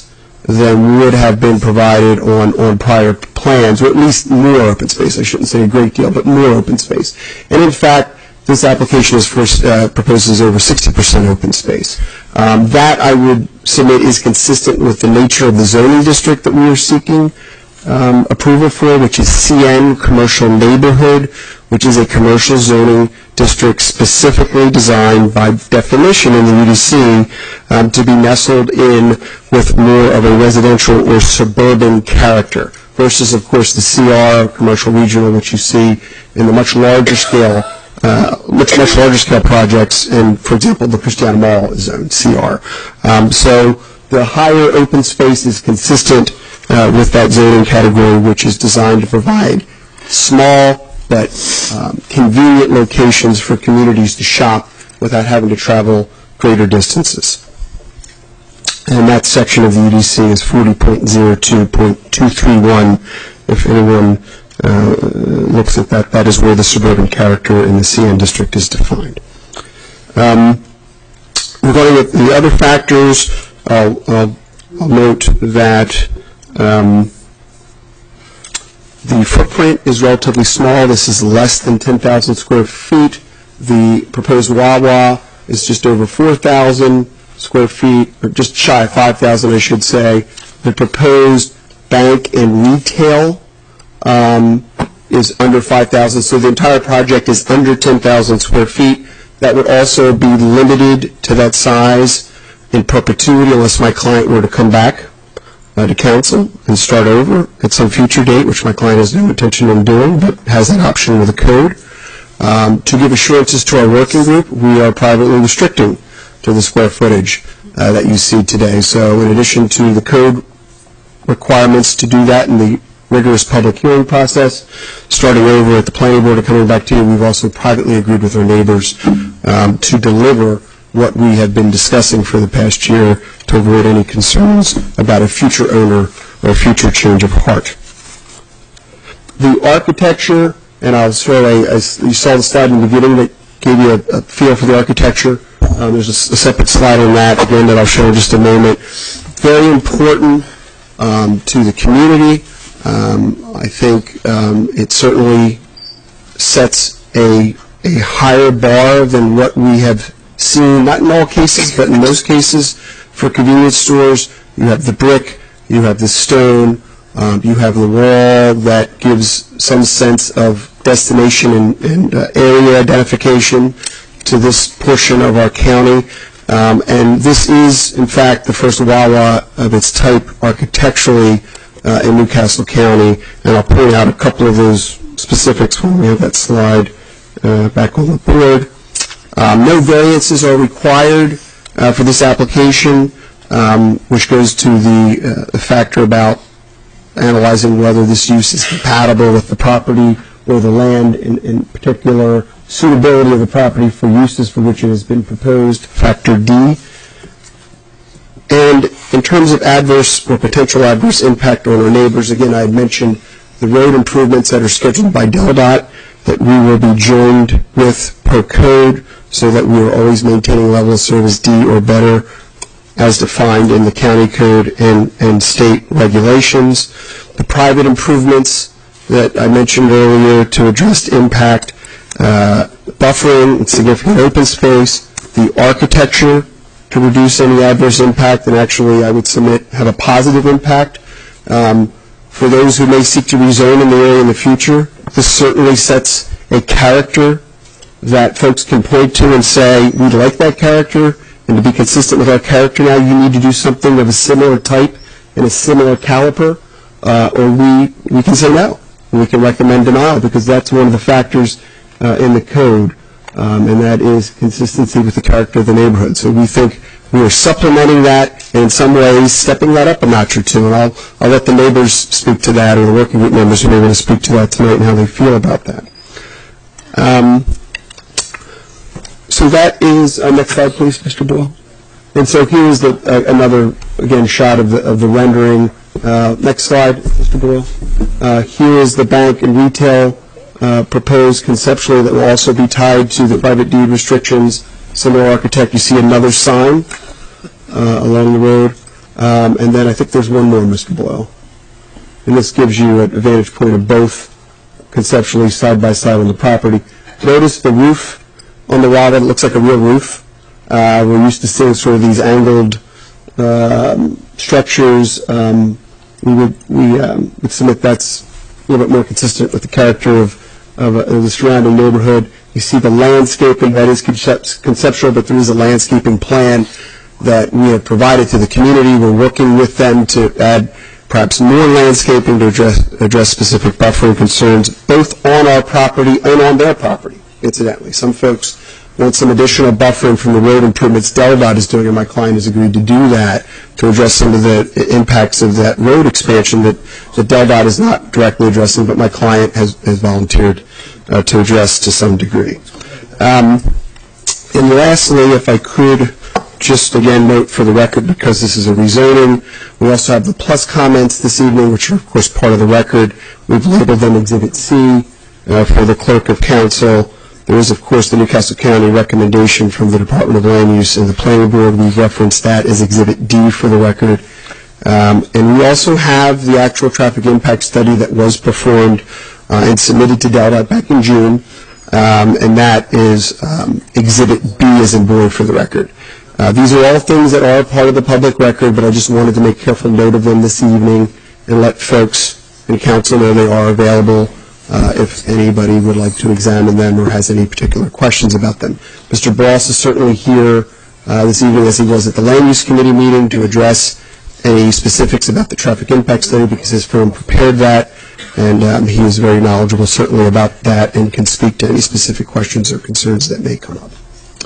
than would have been provided on prior plans, or at least more open space. I shouldn't say a great deal, but more open space. And in fact, this application proposes over 60% open space. That, I would submit, is consistent with the nature of the zoning district that we are seeking approval for, which is CN, Commercial Neighborhood, which is a commercial zoning district specifically designed by definition in the UDC to be nestled in with more of a residential or suburban character versus, of course, the CR, Commercial Regional, which you see in the much larger scale projects, and, for example, the Christiana Mall is zoned CR. So the higher open space is consistent with that zoning category, which is designed to provide small but convenient locations for communities to shop without having to travel greater distances. And that section of the UDC is 40.02.231. If anyone looks at that, that is where the suburban character in the CN district is defined. Regarding the other factors, I'll note that the footprint is relatively small. This is less than 10,000 square feet. The proposed Wawa is just over 4,000 square feet, or just shy of 5,000, I should say. The proposed bank and retail is under 5,000, so the entire project is under 10,000 square feet. That would also be limited to that size in perpetuity unless my client were to come back to council and start over at some future date, which my client has no intention in doing, but has that option with the code. To give assurances to our working group, we are privately restricting to the square footage that you see today. So in addition to the code requirements to do that in the rigorous public hearing process, starting over at the planning board and coming back to you, we've also privately agreed with our neighbors to deliver what we have been discussing for the past year to avoid any concerns about a future owner or a future change of heart. The architecture, and I'll show you saw the slide in the beginning that gave you a feel for the architecture. There's a separate slide on that, again, that I'll show in just a moment. Very important to the community. I think it certainly sets a higher bar than what we have seen, not in all cases, but in most cases, for convenience stores. You have the brick, you have the stone, you have the wall that gives some sense of destination and area identification to this portion of our county. And this is, in fact, the first Wawa of its type architecturally in Newcastle County, and I'll point out a couple of those specifics when we have that slide back on the board. No variances are required for this application, which goes to the factor about analyzing whether this use is compatible with the property or the land, in particular suitability of the property for uses for which it has been proposed, factor D. And in terms of adverse or potential adverse impact on our neighbors, again, I had mentioned the road improvements that are scheduled by DelDOT that we will be joined with per code so that we are always maintaining level of service D or better as defined in the county code and state regulations. The private improvements that I mentioned earlier to address impact, buffering and significant open space, the architecture to reduce any adverse impact and actually, I would submit, have a positive impact. For those who may seek to rezone in the area in the future, this certainly sets a character that folks can point to and say, we like that character, and to be consistent with our character now, you need to do something of a similar type and a similar caliper, or we can say no. We can recommend denial because that's one of the factors in the code, and that is consistency with the character of the neighborhood. So we think we are supplementing that and in some ways stepping that up a notch or two, and I'll let the neighbors speak to that, or the working group members who may want to speak to that tonight and how they feel about that. So that is, next slide please, Mr. Boyle. And so here is another, again, shot of the rendering. Next slide, Mr. Boyle. Here is the bank and retail proposed conceptually that will also be tied to the private deed restrictions. Similar architect, you see another sign along the road. And then I think there's one more, Mr. Boyle. And this gives you a vantage point of both conceptually side by side on the property. Notice the roof on the Wawa. It looks like a real roof. We're used to seeing sort of these angled structures. We would submit that's a little bit more consistent with the character of the surrounding neighborhood. You see the landscaping, that is conceptual, but there is a landscaping plan that we have provided to the community. We're working with them to add perhaps more landscaping to address specific buffering concerns, both on our property and on their property, incidentally. Some folks want some additional buffering from the road improvements DelDOT is doing, and my client has agreed to do that to address some of the impacts of that road expansion that DelDOT is not directly addressing, but my client has volunteered to address to some degree. And lastly, if I could just again note for the record, because this is a rezoning, we also have the plus comments this evening, which are of course part of the record. We've labeled them Exhibit C for the Clerk of Council. There is, of course, the Newcastle County recommendation from the Department of Land Use and the Planning Board. We've referenced that as Exhibit D for the record. And we also have the actual traffic impact study that was performed and submitted to DelDOT back in June, and that is Exhibit B as in boy for the record. These are all things that are part of the public record, but I just wanted to make careful note of them this evening and let folks and council know they are available if anybody would like to examine them or has any particular questions about them. Mr. Boss is certainly here this evening, as he was at the Land Use Committee meeting, to address any specifics about the traffic impact study, because his firm prepared that, and he is very knowledgeable certainly about that and can speak to any specific questions or concerns that may come up.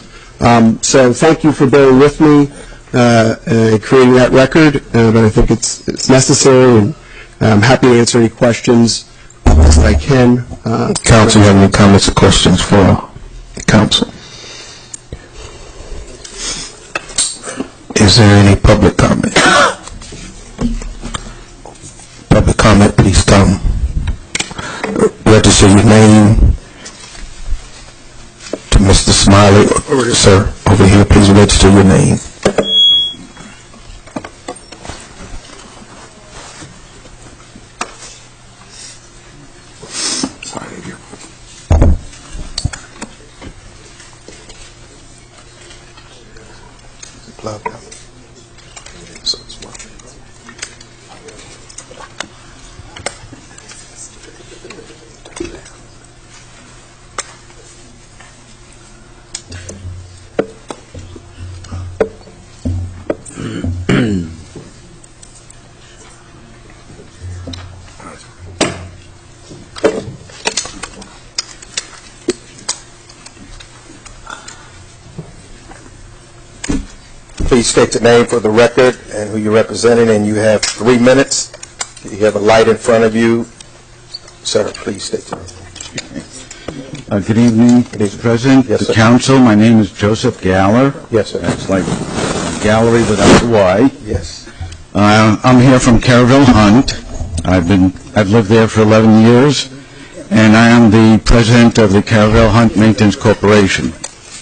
So thank you for bearing with me in creating that record, but I think it's necessary, and I'm happy to answer any questions as I can. Council, you have any comments or questions for council? Is there any public comment? Public comment, please come. Register your name to Mr. Smiley. Sir, over here, please register your name. Please state your name for the record and who you're representing, and you have 3 minutes. You have a light in front of you. Sir, please state your name. Good evening, Mr. President, Yes, the sir. council. My name is Joseph Galler. Yes, sir. That's like gallery without the Y. Yes. I'm here from Caraville Hunt. I've lived there for 11 years, and I am the president of the Caraville Hunt Maintenance Corporation.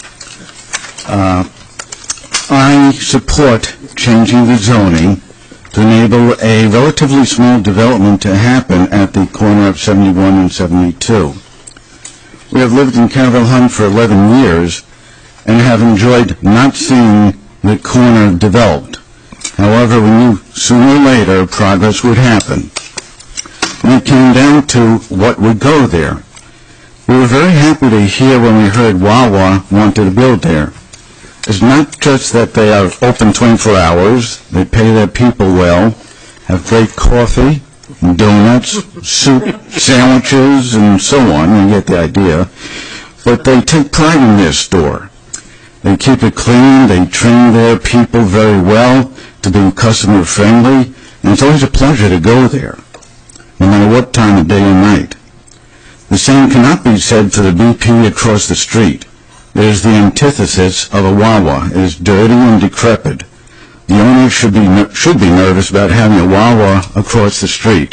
I support changing the zoning to enable a relatively small development to happen at the corner of 71 and 72. We have lived in Caraville Hunt for 11 years and have enjoyed not seeing the corner developed. However, we knew sooner or later progress would happen. When it came down to what would go there, we were very happy to hear when we heard Wawa wanted to build there. It's not just that they are open 24 hours, they pay their people well, have great coffee, donuts, soup, sandwiches, and so on, you get the idea. But they take pride in their store. They keep it clean, they train their people very well to be customer friendly, and it's always a pleasure to go there, no matter what time of day or night. The same cannot be said for the BP across the street. It is the antithesis of a Wawa. It is dirty and decrepit. The owner should be nervous about having a Wawa across the street.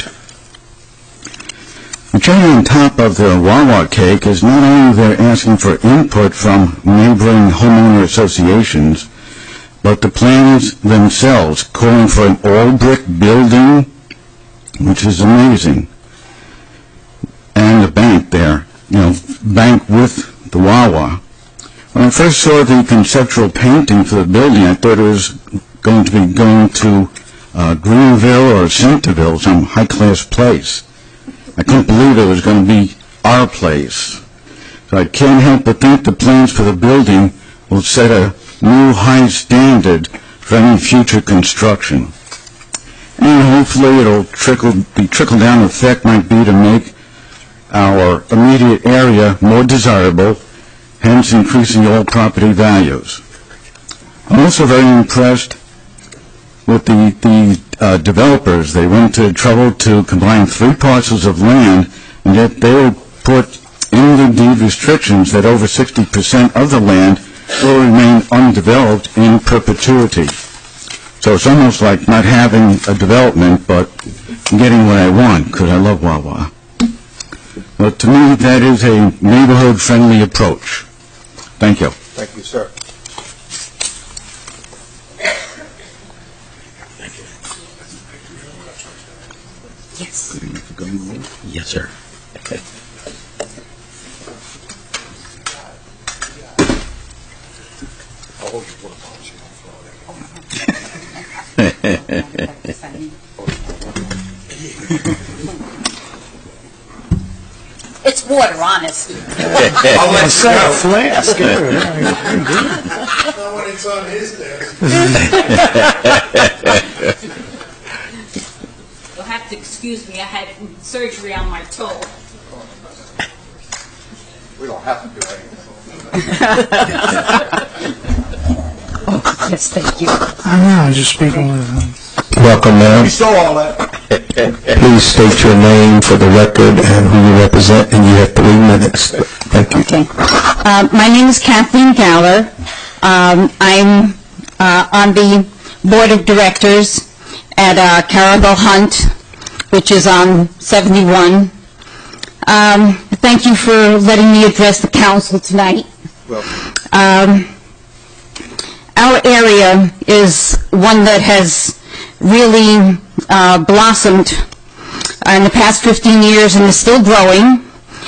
The cherry on top of the Wawa cake is not only they're asking for input from neighboring homeowner associations, but the plans themselves calling for an all-brick building, which is amazing, and a bank there, bank with the Wawa. When I first saw the conceptual painting for the building, I thought it was going to be going to Greenville or Centerville, some high-class place. I couldn't believe it was going to be our place. So I can't help but think the plans for the building will set a new high standard for any future construction. And hopefully the trickle-down effect might be to make our immediate area more desirable, hence increasing all property values. I'm also very impressed with the developers. They went to trouble to combine 3 parcels of land, and yet they will put in the deed restrictions that over 60% of the land will remain undeveloped in perpetuity. So it's almost like not having a development, but getting what I want, because I love Wawa. But to me, that is a neighborhood-friendly approach. Thank you. Thank you, sir. Yes. Yes, sir. It's water, honest. I'll let a flask. Not when it's on his desk. You'll have to excuse me, I had surgery on my toe. We don't have to do anything. Yes, thank you. I know, just speaking with him. Welcome, ma'am. We saw all that. Please state your name for the record and who you represent, and you have 3 minutes. Thank you. Okay. My name is Kathleen Galler. I'm on the board of directors at Carabel Hunt, which is on 71. Thank you for letting me address the council tonight. Our area is one that has really blossomed in the past 15 years and is still growing,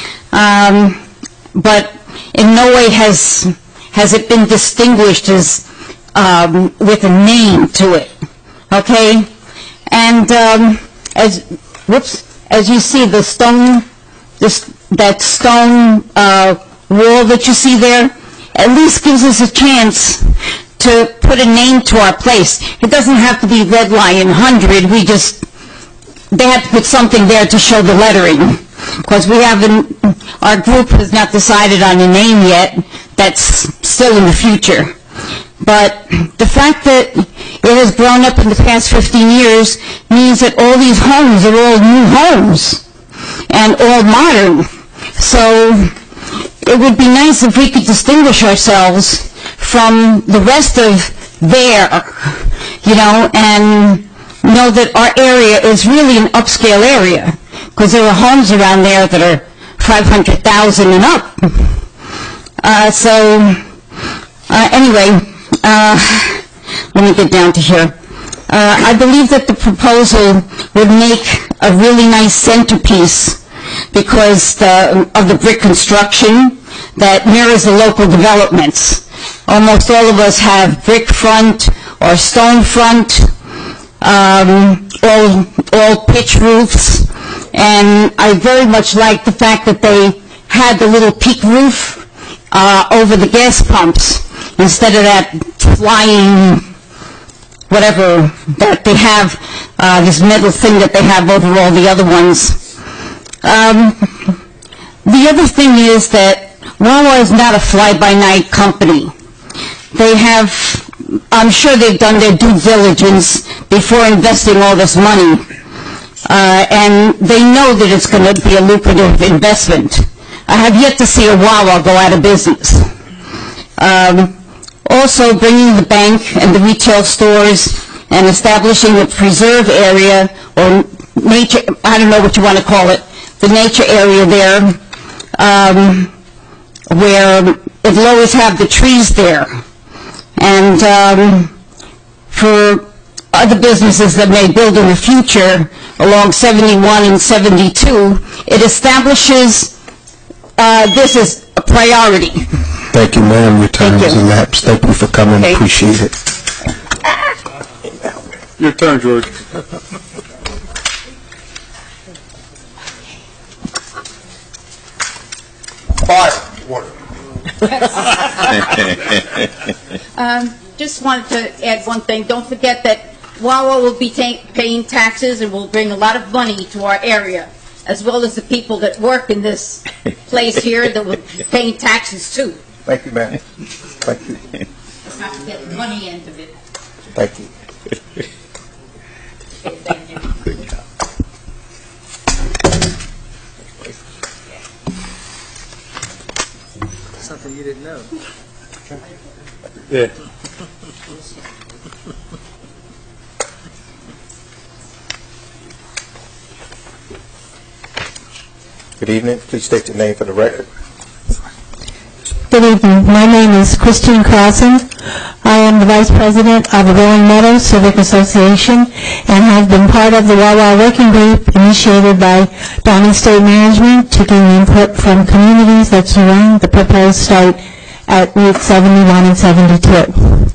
but in no way has it been distinguished as with a name to it. Okay, and as you see, the stone, that stone wall that you see there, at least gives us a chance to put a name to our place. It doesn't have to be Red Lion 100. They have to put something there to show the lettering, because our group has not decided on a name yet. That's still in the future. But the fact that it has grown up in the past 15 years means that all these homes are all new homes and all modern. So it would be nice if we could distinguish ourselves from the rest of there, and know that our area is really an upscale area, because there are homes around there that are 500,000 and up. Anyway, let me get down to here. I believe that the proposal would make a really nice centerpiece because of the brick construction that mirrors the local developments. Almost all of us have brick front or stone front, all pitch roofs, and I very much like the fact that they had the little peak roof over the gas pumps instead of that flying whatever that they have, this metal thing that they have over all the other ones. The other thing is that Wawa is not a fly-by-night company. They have, I'm sure they've done their due diligence before investing all this money, and they know that it's going to be a lucrative investment. I have yet to see a Wawa go out of business. Also, bringing the bank and the retail stores and establishing a preserve area or nature, I don't know what you want to call it, the nature area there, where it'll always have the trees there. And for other businesses that may build in the future along 71 and 72, it establishes this as a priority. Thank you, ma'am. Your time is elapsed. Thank you for coming. Okay. Appreciate it. Your turn, George. Just wanted to add one thing. Don't forget that Wawa will be paying taxes and will bring a lot of money to our area, as well as the people that work in this place here that will be paying taxes too. Thank you, ma'am. Thank you. Let's not forget the money end of it. Thank you. Thank you. Good job. Something you didn't know. Yeah. Good evening. Please state your name for the record. Good evening. My name is Christine Carlson. I am the Vice President of the Rolling Meadows Civic Association and have been part of the Wawa Working Group initiated by Diamond State Management to gain input from communities that surround the proposed site at Route 71 and 72.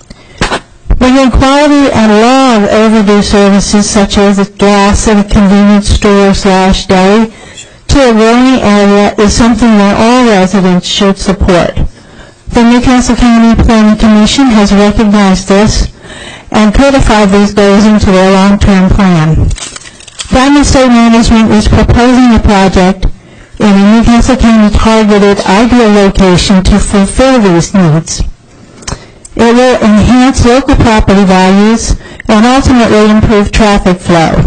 Bringing quality and law of overdue services such as gas at a convenience store/deli to a growing area is something that all residents should support. The Newcastle County Planning Commission has recognized this and codified these goals into their long-term plan. Diamond State Management is proposing a project in a Newcastle County targeted ideal location to fulfill these needs. It will enhance local property values and ultimately improve traffic flow.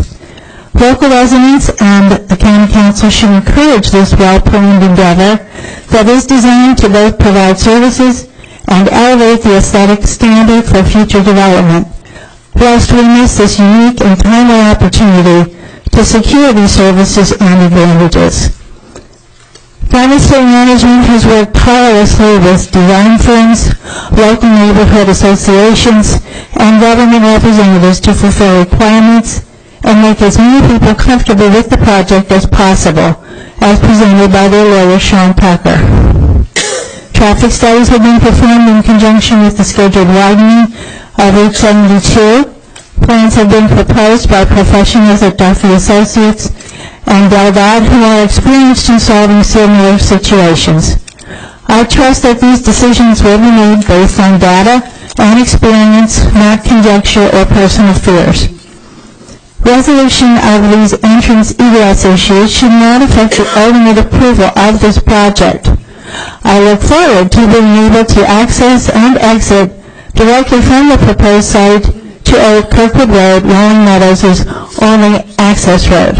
Local residents and the County Council should encourage this well-planned endeavor that is designed to both provide services and elevate the aesthetic standard for future development, lest we miss this unique and timely opportunity to secure these services and advantages. Diamond State Management has worked tirelessly with design firms, local neighborhood associations, and government representatives to fulfill requirements and make as many people comfortable with the project as possible, as presented by their lawyer, Sean Tucker. Traffic studies have been performed in conjunction with the scheduled widening of Route 72. Plans have been proposed by professionals at Duffy Associates and Delgado who are experienced in solving similar situations. I trust that these decisions will be made based on data and experience, not conjecture or personal fears. Resolution of these entrance egress issues should not affect the ultimate approval of this project. I look forward to being able to access and exit directly from the proposed site to Old Kirkwood Road, Rolling Meadows' only access road.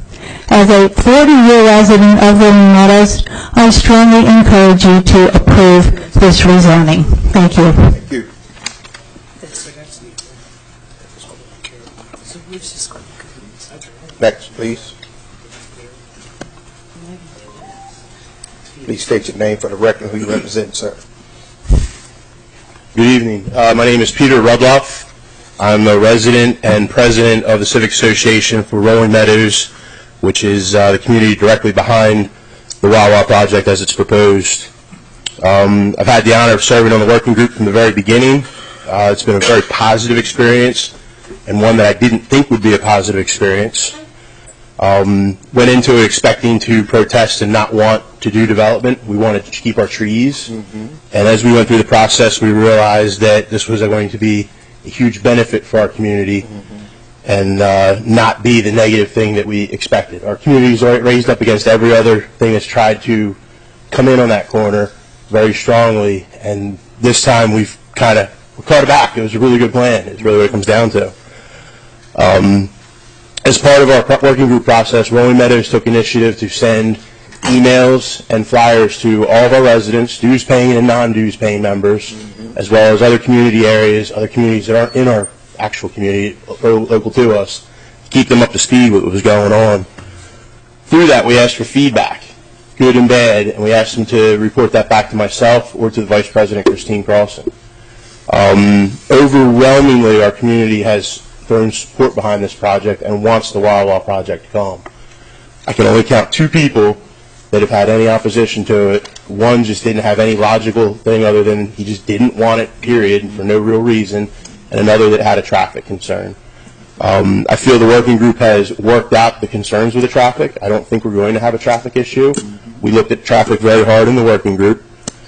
As a 40-year resident of Rolling Meadows, I strongly encourage you to approve this rezoning. Thank you. Thank you. Next, please. Please state your name for the record, who you represent, sir. Good evening. My name is Peter Rudloff. I'm a resident and president of the Civic Association for Rolling Meadows, which is the community directly behind the Wawa project as it's proposed. I've had the honor of serving on the working group from the very beginning. It's been a very positive experience and one that I didn't think would be a positive experience. Went into it expecting to protest and not want to do development. We wanted to keep our trees. And as we went through the process, we realized that this was going to be a huge benefit for our community and not be the negative thing that we expected. Our community is raised up against every other thing that's tried to come in on that corner very strongly, and this time we've kind of caught it back. It was a really good plan. It's really what it comes down to. As part of our working group process, Rolling Meadows took initiative to send emails and flyers to all of our residents, dues paying and non-dues paying members, as well as other community areas, other communities that aren't in our actual community, local to us, to keep them up to speed with what was going on. Through that, we asked for feedback, good and bad, and we asked them to report that back to myself or to the Vice President, Christine Carlson. Overwhelmingly, our community has thrown support behind this project and wants the Wawa project to come. I can only count 2 people that have had any opposition to it. One just didn't have any logical thing other than he just didn't want it, period, for no real reason, and another that had a traffic concern. I feel the working group has worked out the concerns with the traffic. I don't think we're going to have a traffic issue. We looked at traffic very hard in the working group.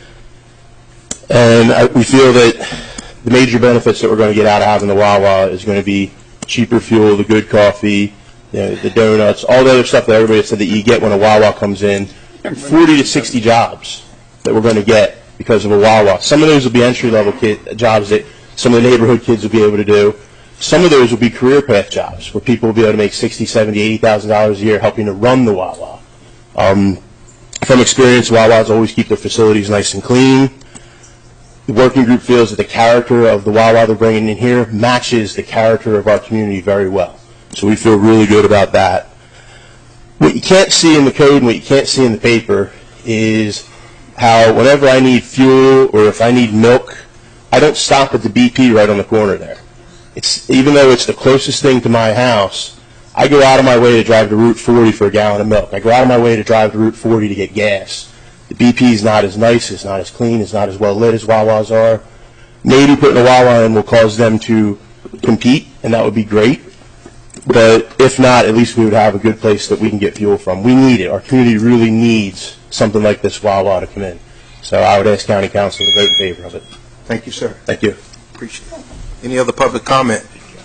And we feel that the major benefits that we're going to get out of having the Wawa is going to be cheaper fuel, the good coffee, the donuts, all the other stuff that everybody said that you get when a Wawa comes in. 40 to 60 jobs that we're going to get because of a Wawa. Some of those will be entry-level jobs that some of the neighborhood kids will be able to do. Some of those will be career path jobs where people will be able to make $60,000, $70,000, $80,000 a year helping to run the Wawa. From experience, Wawas always keep their facilities nice and clean. The working group feels that the character of the Wawa they're bringing in here matches the character of our community very well. So we feel really good about that. What you can't see in the code and what you can't see in the paper is how whenever I need fuel or if I need milk, I don't stop at the BP right on the corner there. Even though it's the closest thing to my house, I go out of my way to drive to Route 40 for a gallon of milk. I go out of my way to drive to Route 40 to get gas. The BP is not as nice, it's not as clean, it's not as well lit as Wawas are. Maybe putting a Wawa in will cause them to compete, and that would be great. But if not, at least we would have a good place that we can get fuel from. We need it. Our community really needs something like this Wawa to come in. So I would ask County Council to vote in favor of it. Thank you, sir. Thank you. Appreciate it. Any other public comment?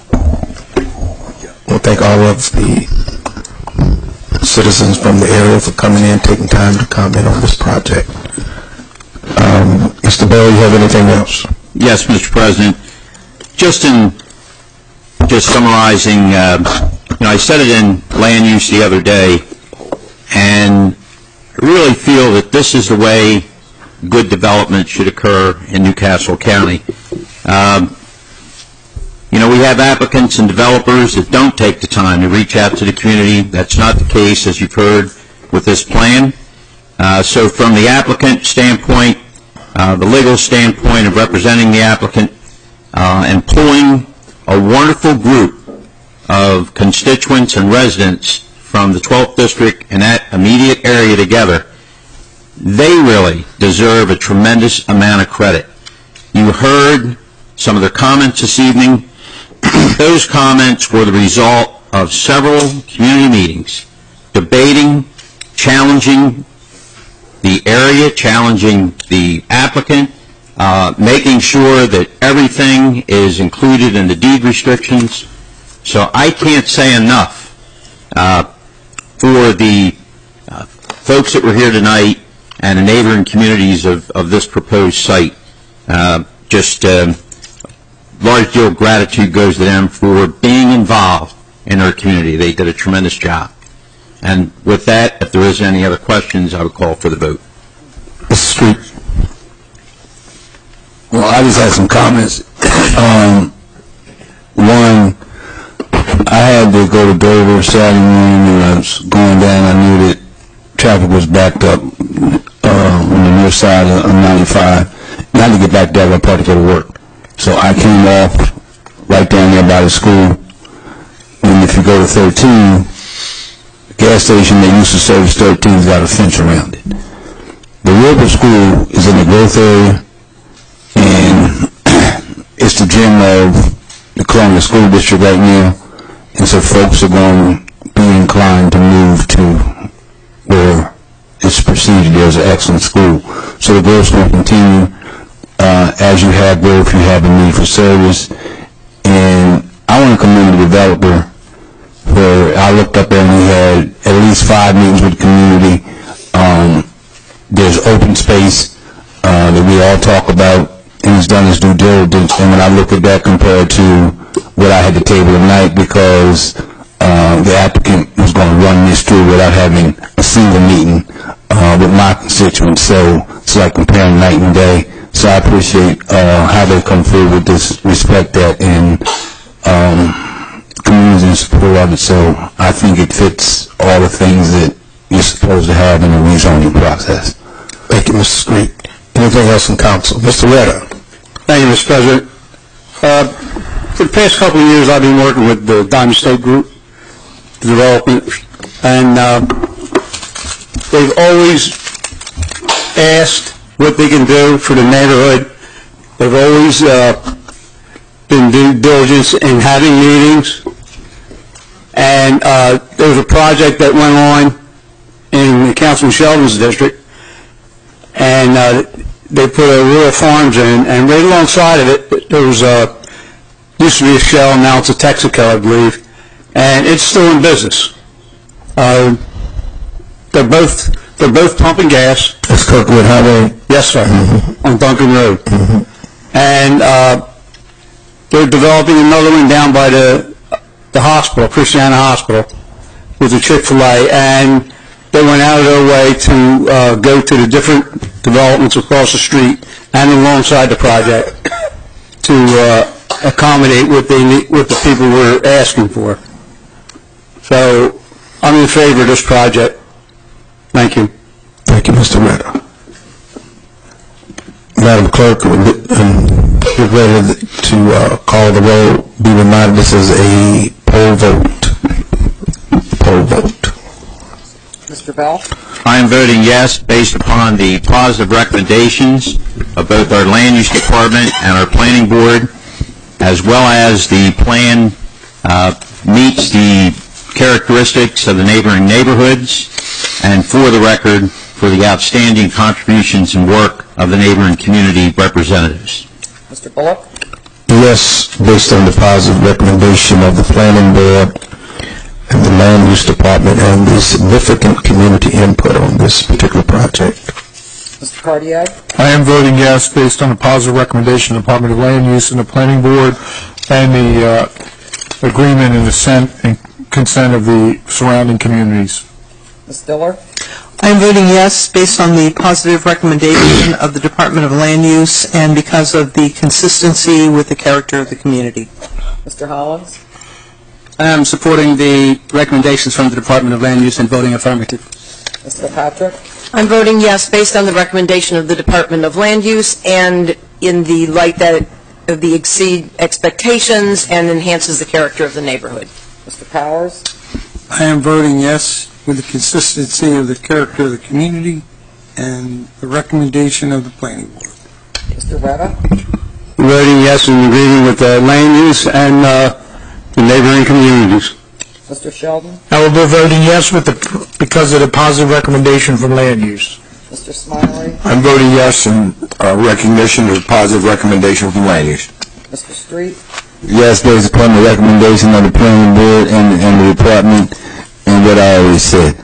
Well, thank all of the citizens from the area for coming in, taking time to comment on this project. Mr. Bell, you have anything else? Yes, Mr. President. Just summarizing, I said it in land use the other day, and I really feel that this is the way good development should occur in Newcastle County. We have applicants and developers that don't take the time to reach out to the community. That's not the case, as you've heard, with this plan. So from the applicant standpoint, the legal standpoint of representing the applicant, and pulling a wonderful group of constituents and residents from the 12th District and that immediate area together, they really deserve a tremendous amount of credit. You heard some of their comments this evening. Those comments were the result of several community meetings, debating, challenging the area, challenging the applicant, making sure that everything is included in the deed restrictions. So I can't say enough for the folks that were here tonight and the neighboring communities of this proposed site. Large deal of gratitude goes to them for being involved in our community. They did a tremendous job. And with that, if there isn't any other questions, I would call for the vote. Mr. Street. Well, I just had some comments. One, I had to go to Dover Saturday morning and I was going down. I knew that traffic was backed up on the near side of 95. And I had to get back there by part to go to work. So I came off right down there by the school. And if you go to 13, the gas station they used to service 13's got a fence around it. The Wilbur School is in the growth area, and it's the gem of the Columbia School District right now. And so folks are going to be inclined to move to where it's perceived as an excellent school. So the growth's going to continue. As you have there, if you have a need for service. And I want to commend the developer where I looked up there and we had at least 5 meetings with the community. There's open space that we all talk about, and he's done his due diligence. And when I look at that compared to what I had to table tonight, because the applicant was going to run this through without having a single meeting with my constituents. So it's like comparing night and day. So I appreciate how they come forward with this, respect that, and community in support of it. So I think it fits all the things that you're supposed to have in a rezoning process. Thank you, Mr. Street. Anything else from council? Mr. Retta. Thank you, Mr. President. For the past couple of years, I've been working with the Diamond State Group, the development, and they've always asked what they can do for the neighborhood. They've always been due diligence in having meetings. And there was a project that went on in Councilman Sheldon's district, and they put a Rural Farms in, and right alongside of it, there was used to be a Shell, now it's a Texaco, I believe, and it's still in business. They're both pumping gas. That's Kirkwood Highway? Yes, sir, on Duncan Road. And they're developing another one down by the hospital, Christiana Hospital, with the Chick-fil-A, and they went out of their way to go to the different developments across the street and alongside the project to accommodate what the people were asking for. So I'm in favor of this project. Thank you. Thank you, Mr. Ritter. Madam Clerk, get ready to call the roll. Be reminded this is a poll vote. Poll vote. Mr. Bell? I am voting yes based upon the positive recommendations of both our Land Use Department and our Planning Board, as well as the plan meets the characteristics of the neighboring neighborhoods, and for the record, for the outstanding contributions and work of the neighboring community representatives. Mr. Bullock? Yes, based on the positive recommendation of the Planning Board and the Land Use Department and the significant community input on this particular project. Mr. Cartier? I am voting yes based on the positive recommendation of the Department of Land Use and the Planning Board and the agreement and assent and consent of the surrounding communities. Ms. Diller? I am voting yes based on the positive recommendation of the Department of Land Use and because of the consistency with the character of the community. Mr. Hollins? I am supporting the recommendations from the Department of Land Use and voting affirmative. Mr. Patrick? I'm voting yes based on the recommendation of the Department of Land Use and in the light that the exceed expectations and enhances the character of the neighborhood. Mr. Powers? I am voting yes with the consistency of the character of the community and the recommendation of the Planning Board. Mr. Retta? Voting yes in agreement with the land use and the neighboring communities. Mr. Sheldon? I will be voting yes because of the positive recommendation from Land Use. Mr. Smiley? I'm voting yes in recognition of the positive recommendation from Land Use. Mr. Street? Yes, based upon the recommendation of the Planning Board and the Department and what I already said.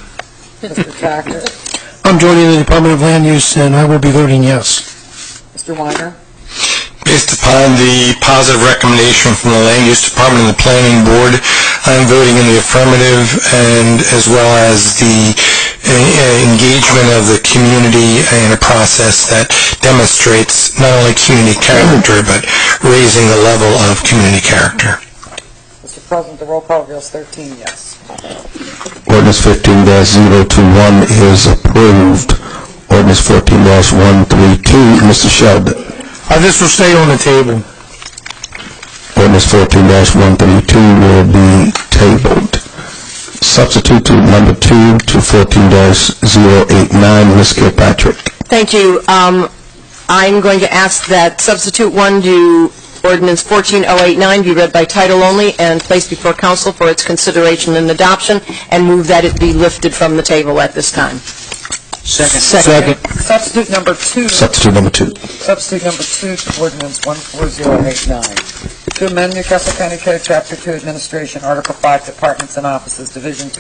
Mr. Tackett? I'm joining the Department of Land Use, and I will be voting yes. Mr. Weiner? Based upon the positive recommendation from the Land Use Department and the Planning Board, I'm voting in the affirmative, and as well as the engagement of the community in a process that demonstrates not only community character, but raising the level of community character. Mr. President, the roll call reveals 13 yes. Ordinance 15-021 is approved. Ordinance 14-132, Mr. Sheldon. This will stay on the table. Ordinance 14-132 will be tabled. Substitute to number 2 to 14-089, Ms. Kilpatrick. Thank you. I'm going to ask that substitute 1 to Ordinance 14089 be read by title only and placed before council for its consideration and adoption, and move that it be lifted from the table at this time. Second. Substitute number 2. Substitute number 2. Substitute number 2 to Ordinance 14089. To amend Newcastle County Code, Chapter 2, Administration, Article 5, Departments and Offices, Division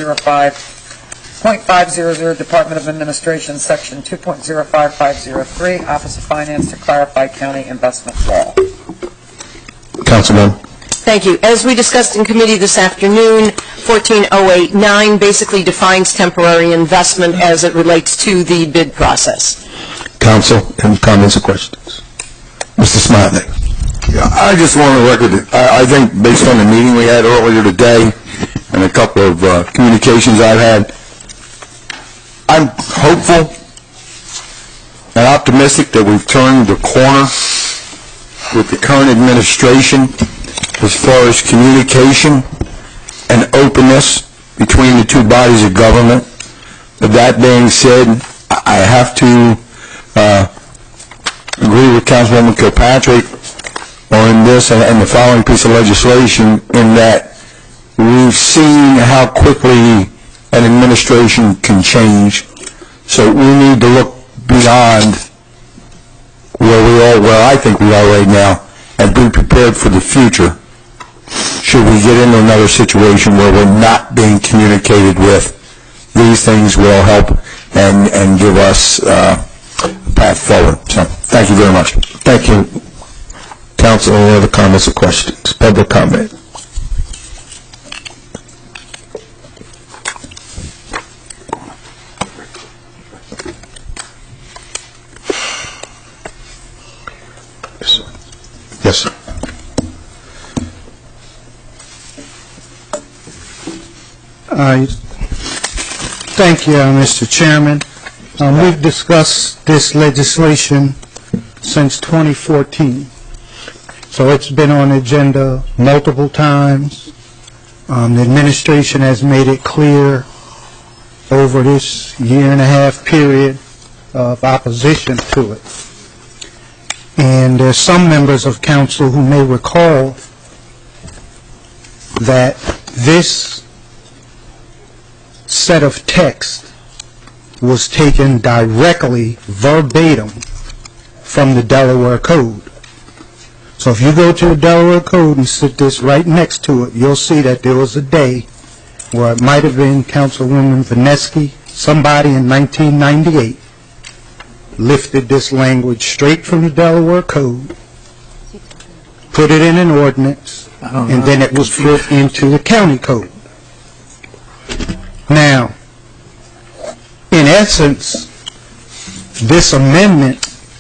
2.05.500, Department of Administration, Section 2.05503, Office of Finance, to clarify county investment law. Councilman. Thank you. As we discussed in committee this afternoon, 14089 basically defines temporary investment as it relates to the bid process. Council, any comments or questions? Mr. Smiley. Yeah, I just want to record it. I think based on the meeting we had earlier today and a couple of communications I've had, I'm hopeful and optimistic that we've turned the corner with the current administration as far as communication and openness between the two bodies of government. With that being said, I have to agree with Councilwoman Kilpatrick on this and the following piece of legislation, in that we've seen how quickly an administration can change. So we need to look beyond where I think we are right now, and be prepared for the future should we get into another situation where we're not being communicated with. These things will help and give us a path forward. So thank you very much. Thank you. Council, any other comments or questions? Public comment. Yes, sir. Thank you, Mr. Chairman. We've discussed this legislation since 2014, so it's been on the agenda multiple times. The administration has made it clear over this year-and-a-half period of opposition to it. And there's some members of council who may recall that this set of text was taken directly, verbatim, from the Delaware Code. So if you go to the Delaware Code and sit this right next to it, you'll see that there was a day where it might have been Councilwoman Vineski, somebody in 1998, lifted this language straight from the Delaware Code, put it in an ordinance, and then it was put into the county code. Now, in essence, this amendment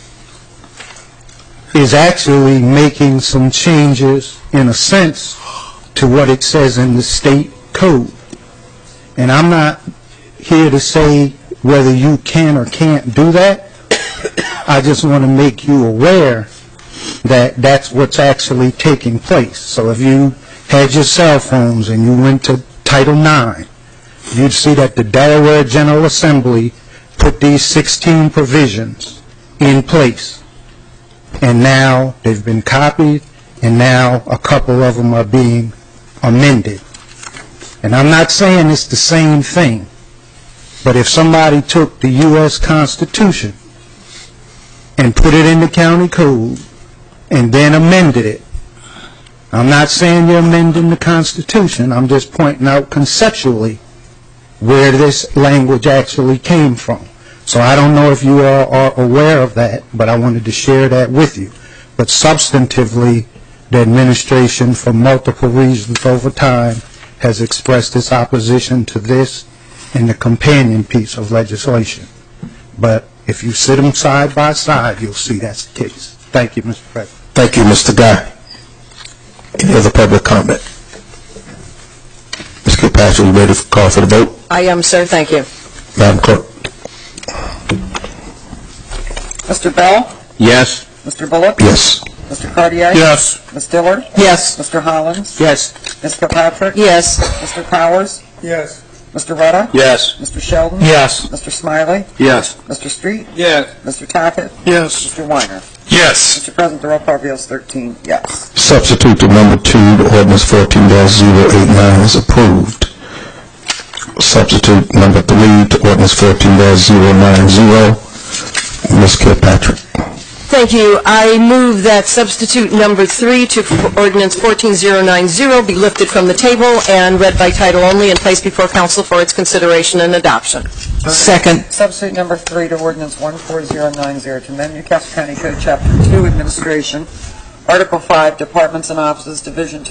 is actually making some changes, in a sense, to what it says in the state code. And I'm not here to say whether you can or can't do that. I just want to make you aware that that's what's actually taking place. So if you had your cell phones and you went to Title IX, you'd see that the Delaware General Assembly put these 16 provisions in place. And now they've been copied, and now a couple of them are being amended. And I'm not saying it's the same thing, but if somebody took the U.S. Constitution and put it in the county code and then amended it, I'm not saying you're amending the Constitution, I'm just pointing out conceptually where this language actually came from. So I don't know if you all are aware of that, but I wanted to share that with you. But substantively, the administration, for multiple reasons over time, has expressed its opposition to this and the companion piece of legislation. But if you sit them side by side, you'll see that's the case. Thank you, Mr. President. Thank you, Mr. Guy. Any other public comment? Ms. Kilpatrick, you ready for call for the vote? I am, sir. Thank you. Madam Clerk. Mr. Bell? Yes. Mr. Bullock? Yes. Mr. Cartier? Yes. Ms. Dillard? Yes. Mr. Hollins? Yes. Ms. Kilpatrick? Yes. Mr. Powers? Yes. Mr. Rutta? Yes. Mr. Sheldon? Yes. Mr. Smiley? Yes. Mr. Street? Yes. Mr. Tackett? Yes. Mr. Weiner? Yes. Mr. President, the roll call reveals 13 yes. Substitute to number 2, the ordinance 14-089 is approved. Substitute number 3 to ordinance 14-090. Ms. Kilpatrick. Thank you. I move that substitute number 3 to ordinance 14090 be lifted from the table and read by title only and placed before council for its consideration and adoption. Second. Substitute number 3 to ordinance 14090 to amend Newcastle County Code Chapter 2 Administration, Article 5, Departments and Offices, Division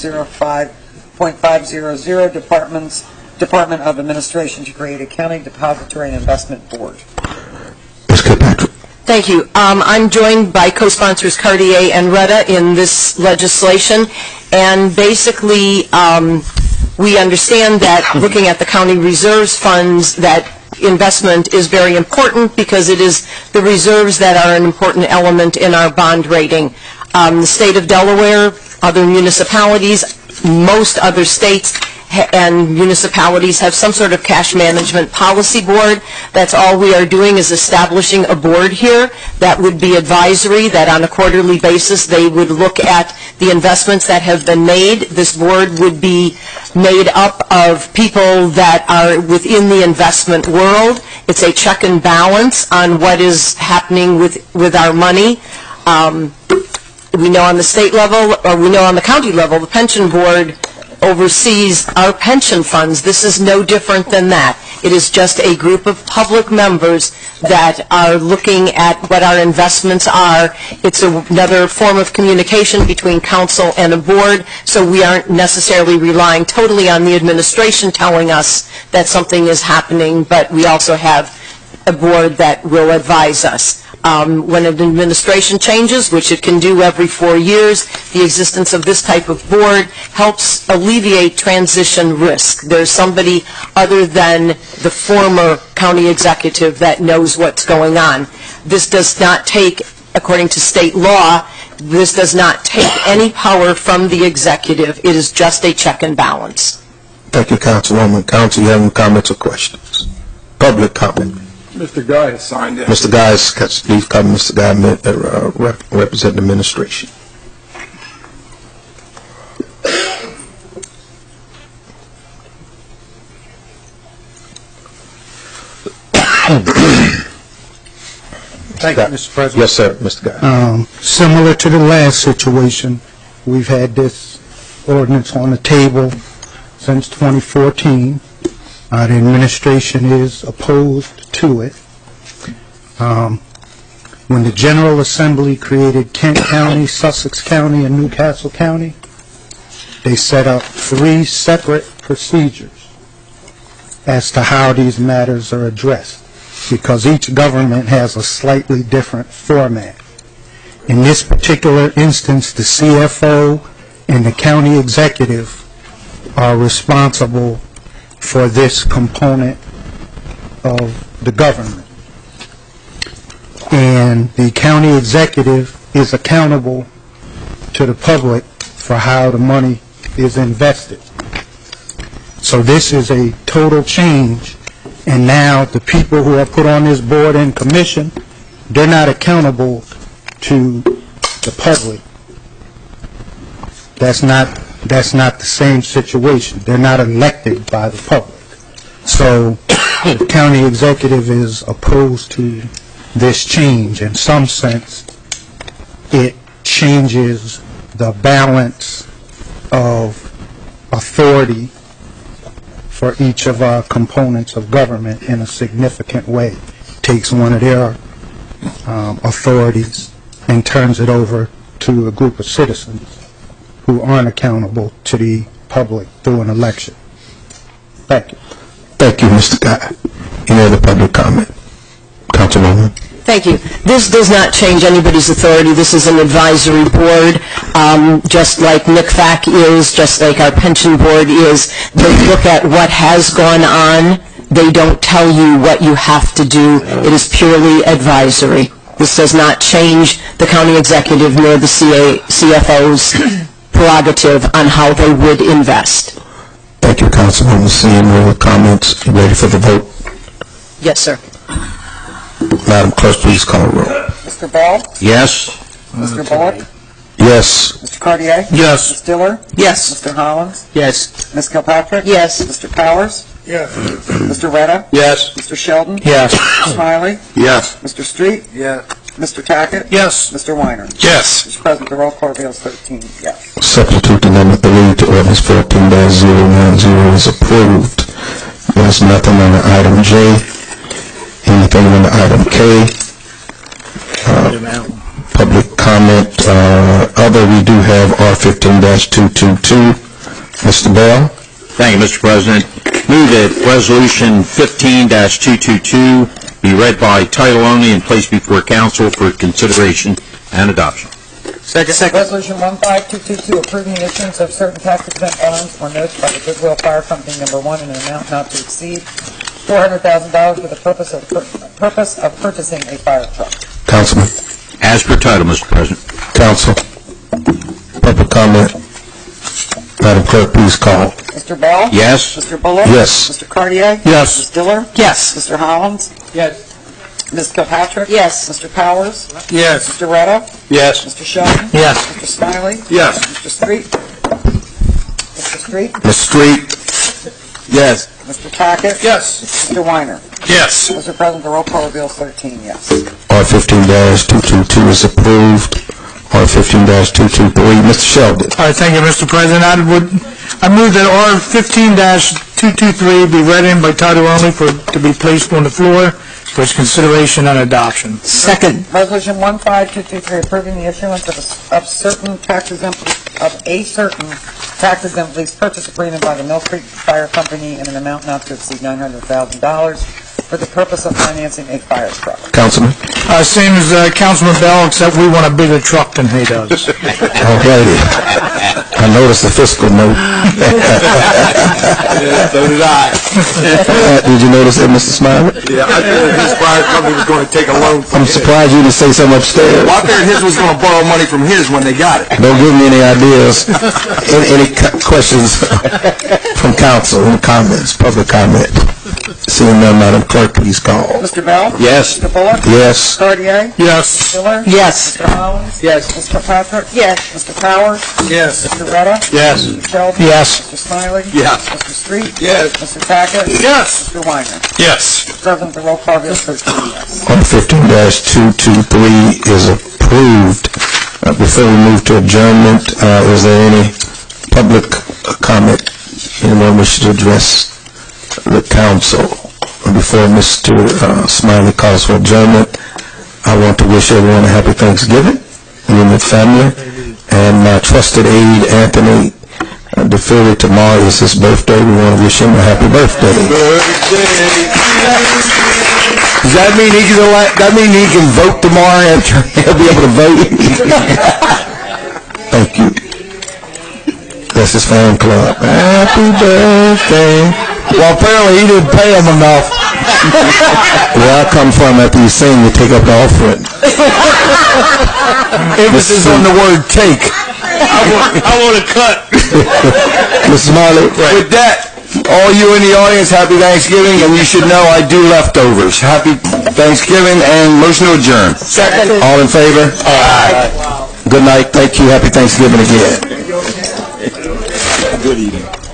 2.05.500, Department of Administration, to create a county depository and investment board. Ms. Kilpatrick. Thank you. I'm joined by co-sponsors Cartier and Rutta in this legislation, and basically we understand that looking at the county reserves funds, that investment is very important because it is the reserves that are an important element in our bond rating. The state of Delaware, other municipalities, most other states and municipalities have some sort of cash management policy board. That's all we are doing is establishing a board here that would be advisory, that on a quarterly basis they would look at the investments that have been made. This board would be made up of people that are within the investment world. It's a check and balance on what is happening with our money. We know on the state level, or we know on the county level, the pension board oversees our pension funds. This is no different than that. It is just a group of public members that are looking at what our investments are. It's another form of communication between council and a board, so we aren't necessarily relying totally on the administration telling us that something is happening, but we also have a board that will advise us. When an administration changes, which it can do every 4 years, the existence of this type of board helps alleviate transition risk. There's somebody other than the former county executive that knows what's going on. This does not take, according to state law, this does not take any power from the executive. It is just a check and balance. Thank you, Councilwoman. Council, you have any comments or questions? Public comment. Mr. Guy has signed in. Mr. Guy, please come. Mr. Guy, represent the administration. Thank you, Mr. President. Yes, sir, Mr. Guy. Similar to the last situation, we've had this ordinance on the table since 2014. The administration is opposed to it. When the General Assembly created Kent County, Sussex County, and Newcastle County, they set up 3 separate procedures as to how these matters are addressed, because each government has a slightly different format. In this particular instance, the CFO and the county executive are responsible for this component of the government. And the county executive is accountable to the public for how the money is invested. So this is a total change, and now the people who are put on this board and commission, they're not accountable to the public. That's not the same situation. They're not elected by the public. So the county executive is opposed to this change. In some sense, it changes the balance of authority for each of our components of government in a significant way. Takes one of their authorities and turns it over to a group of citizens who aren't accountable to the public through an election. Thank you. Thank you, Mr. Guy. Any other public comment? Councilwoman. Thank you. This does not change anybody's authority. This is an advisory board, just like NCFAC is, just like our pension board is. They look at what has gone on. They don't tell you what you have to do. It is purely advisory. This does not change the county executive nor the CFO's prerogative on how they would invest. Thank you, Councilwoman. Seeing no comments, you ready for the vote? Yes, sir. Madam Clerk, please call the roll. Mr. Ball? Yes. Mr. Bullock? Yes. Mr. Cartier? Yes. Ms. Diller? Yes. Mr. Hollins? Yes. Ms. Kilpatrick? Yes. Mr. Powers? Yes. Mr. Retta? Yes. Mr. Sheldon? Yes. Mr. Smiley? Yes. Mr. Street? Yes. Mr. Tackett? Yes. Mr. Weiner? Yes. Mr. President, the roll call reveals 13 yes. Substitute the number 3 to ordinance 14-010 is approved. There's nothing on the item J. Anything on the item K? Public comment. Other, we do have R15-222. Mr. Bell? Thank you, Mr. President. Move that Resolution 15-222 be read by title only and placed before council for consideration and adoption. Second. Resolution 15222, approving the issuance of certain tax-exempt bonds or notes by the Goodwill Fire Company Number 1 in an amount not to exceed $400,000 for the purpose of purchasing a fire truck. Councilman. As per title, Mr. President. Council. comment? Madam Clerk, please call. Mr. Bell? Yes. Mr. Bullock? Yes. Mr. Cartier? Yes. Ms. Diller? Yes. Mr. Hollins? Yes. Ms. Kilpatrick? Yes. Mr. Powers? Yes. Mr. Retta? Yes. Mr. Sheldon? Yes. Mr. Smiley? Yes. Mr. Street? Mr. Street? Ms. Street? Yes. Mr. Tackett? Yes. Mr. Weiner? Yes. Mr. President, the roll call bill 13, yes. R-15-222 is approved. R-15-223, Mr. Sheldon. All right, thank you, Mr. President. I move that R-15-223 be read in by title only to be placed on the floor for its consideration and adoption. Second. Resolution 15223, approving the issuance of a certain tax exempt lease purchase agreement by the Mill Creek Fire Company in an amount not to exceed $900,000 for the purpose of financing a fire truck. Councilman? Same as Councilman Bell, except we want a bigger truck than he does. Alrighty. I noticed the fiscal note. So did I. Did you notice that, Mr. Smiley? Yeah, I figured his fire company was going to take a loan from I'm surprised you didn't say something upstairs. Well, I figured his was going to borrow money from his when they got it. Don't give me any ideas. Any questions from council, any comments, public comment? Seeing none, Madam Clerk, please call. Mr. Bell? Yes. Mr. Bullock? Yes. Cartier? Yes. Miller? Yes. Mr. Hollins? Yes. Mr. Patrick? Yes. Mr. Powers? Yes. Mr. Retta? Yes. Mr. Sheldon? Yes. Mr. Smiley? Yes. Mr. Street? Yes. Mr. Tackett? Yes. Mr. Weiner? Yes. President, the roll call bill 13, yes. R-15-223 is approved. Before we move to adjournment, is there any public comment? Anyone wish to address the council? Before Mr. Smiley calls for adjournment, I want to wish everyone a happy Thanksgiving, you and your family, and my trusted aide, Anthony DeFilly, tomorrow is his birthday. We want to wish him a happy birthday. Does that mean he can vote tomorrow and he'll be able to vote? Thank you. That's his fan club. Happy birthday. Well, apparently he didn't pay him enough. Where I come from, after you sing, you take up the offering. Emphasis on the word take. I want to cut. Mrs. Marley, with that, all you in the audience, happy Thanksgiving, and you should know I do leftovers. Happy Thanksgiving, and motion to adjourn. Second. All in favor? Aye. Good night, thank you, happy Thanksgiving again. Good evening.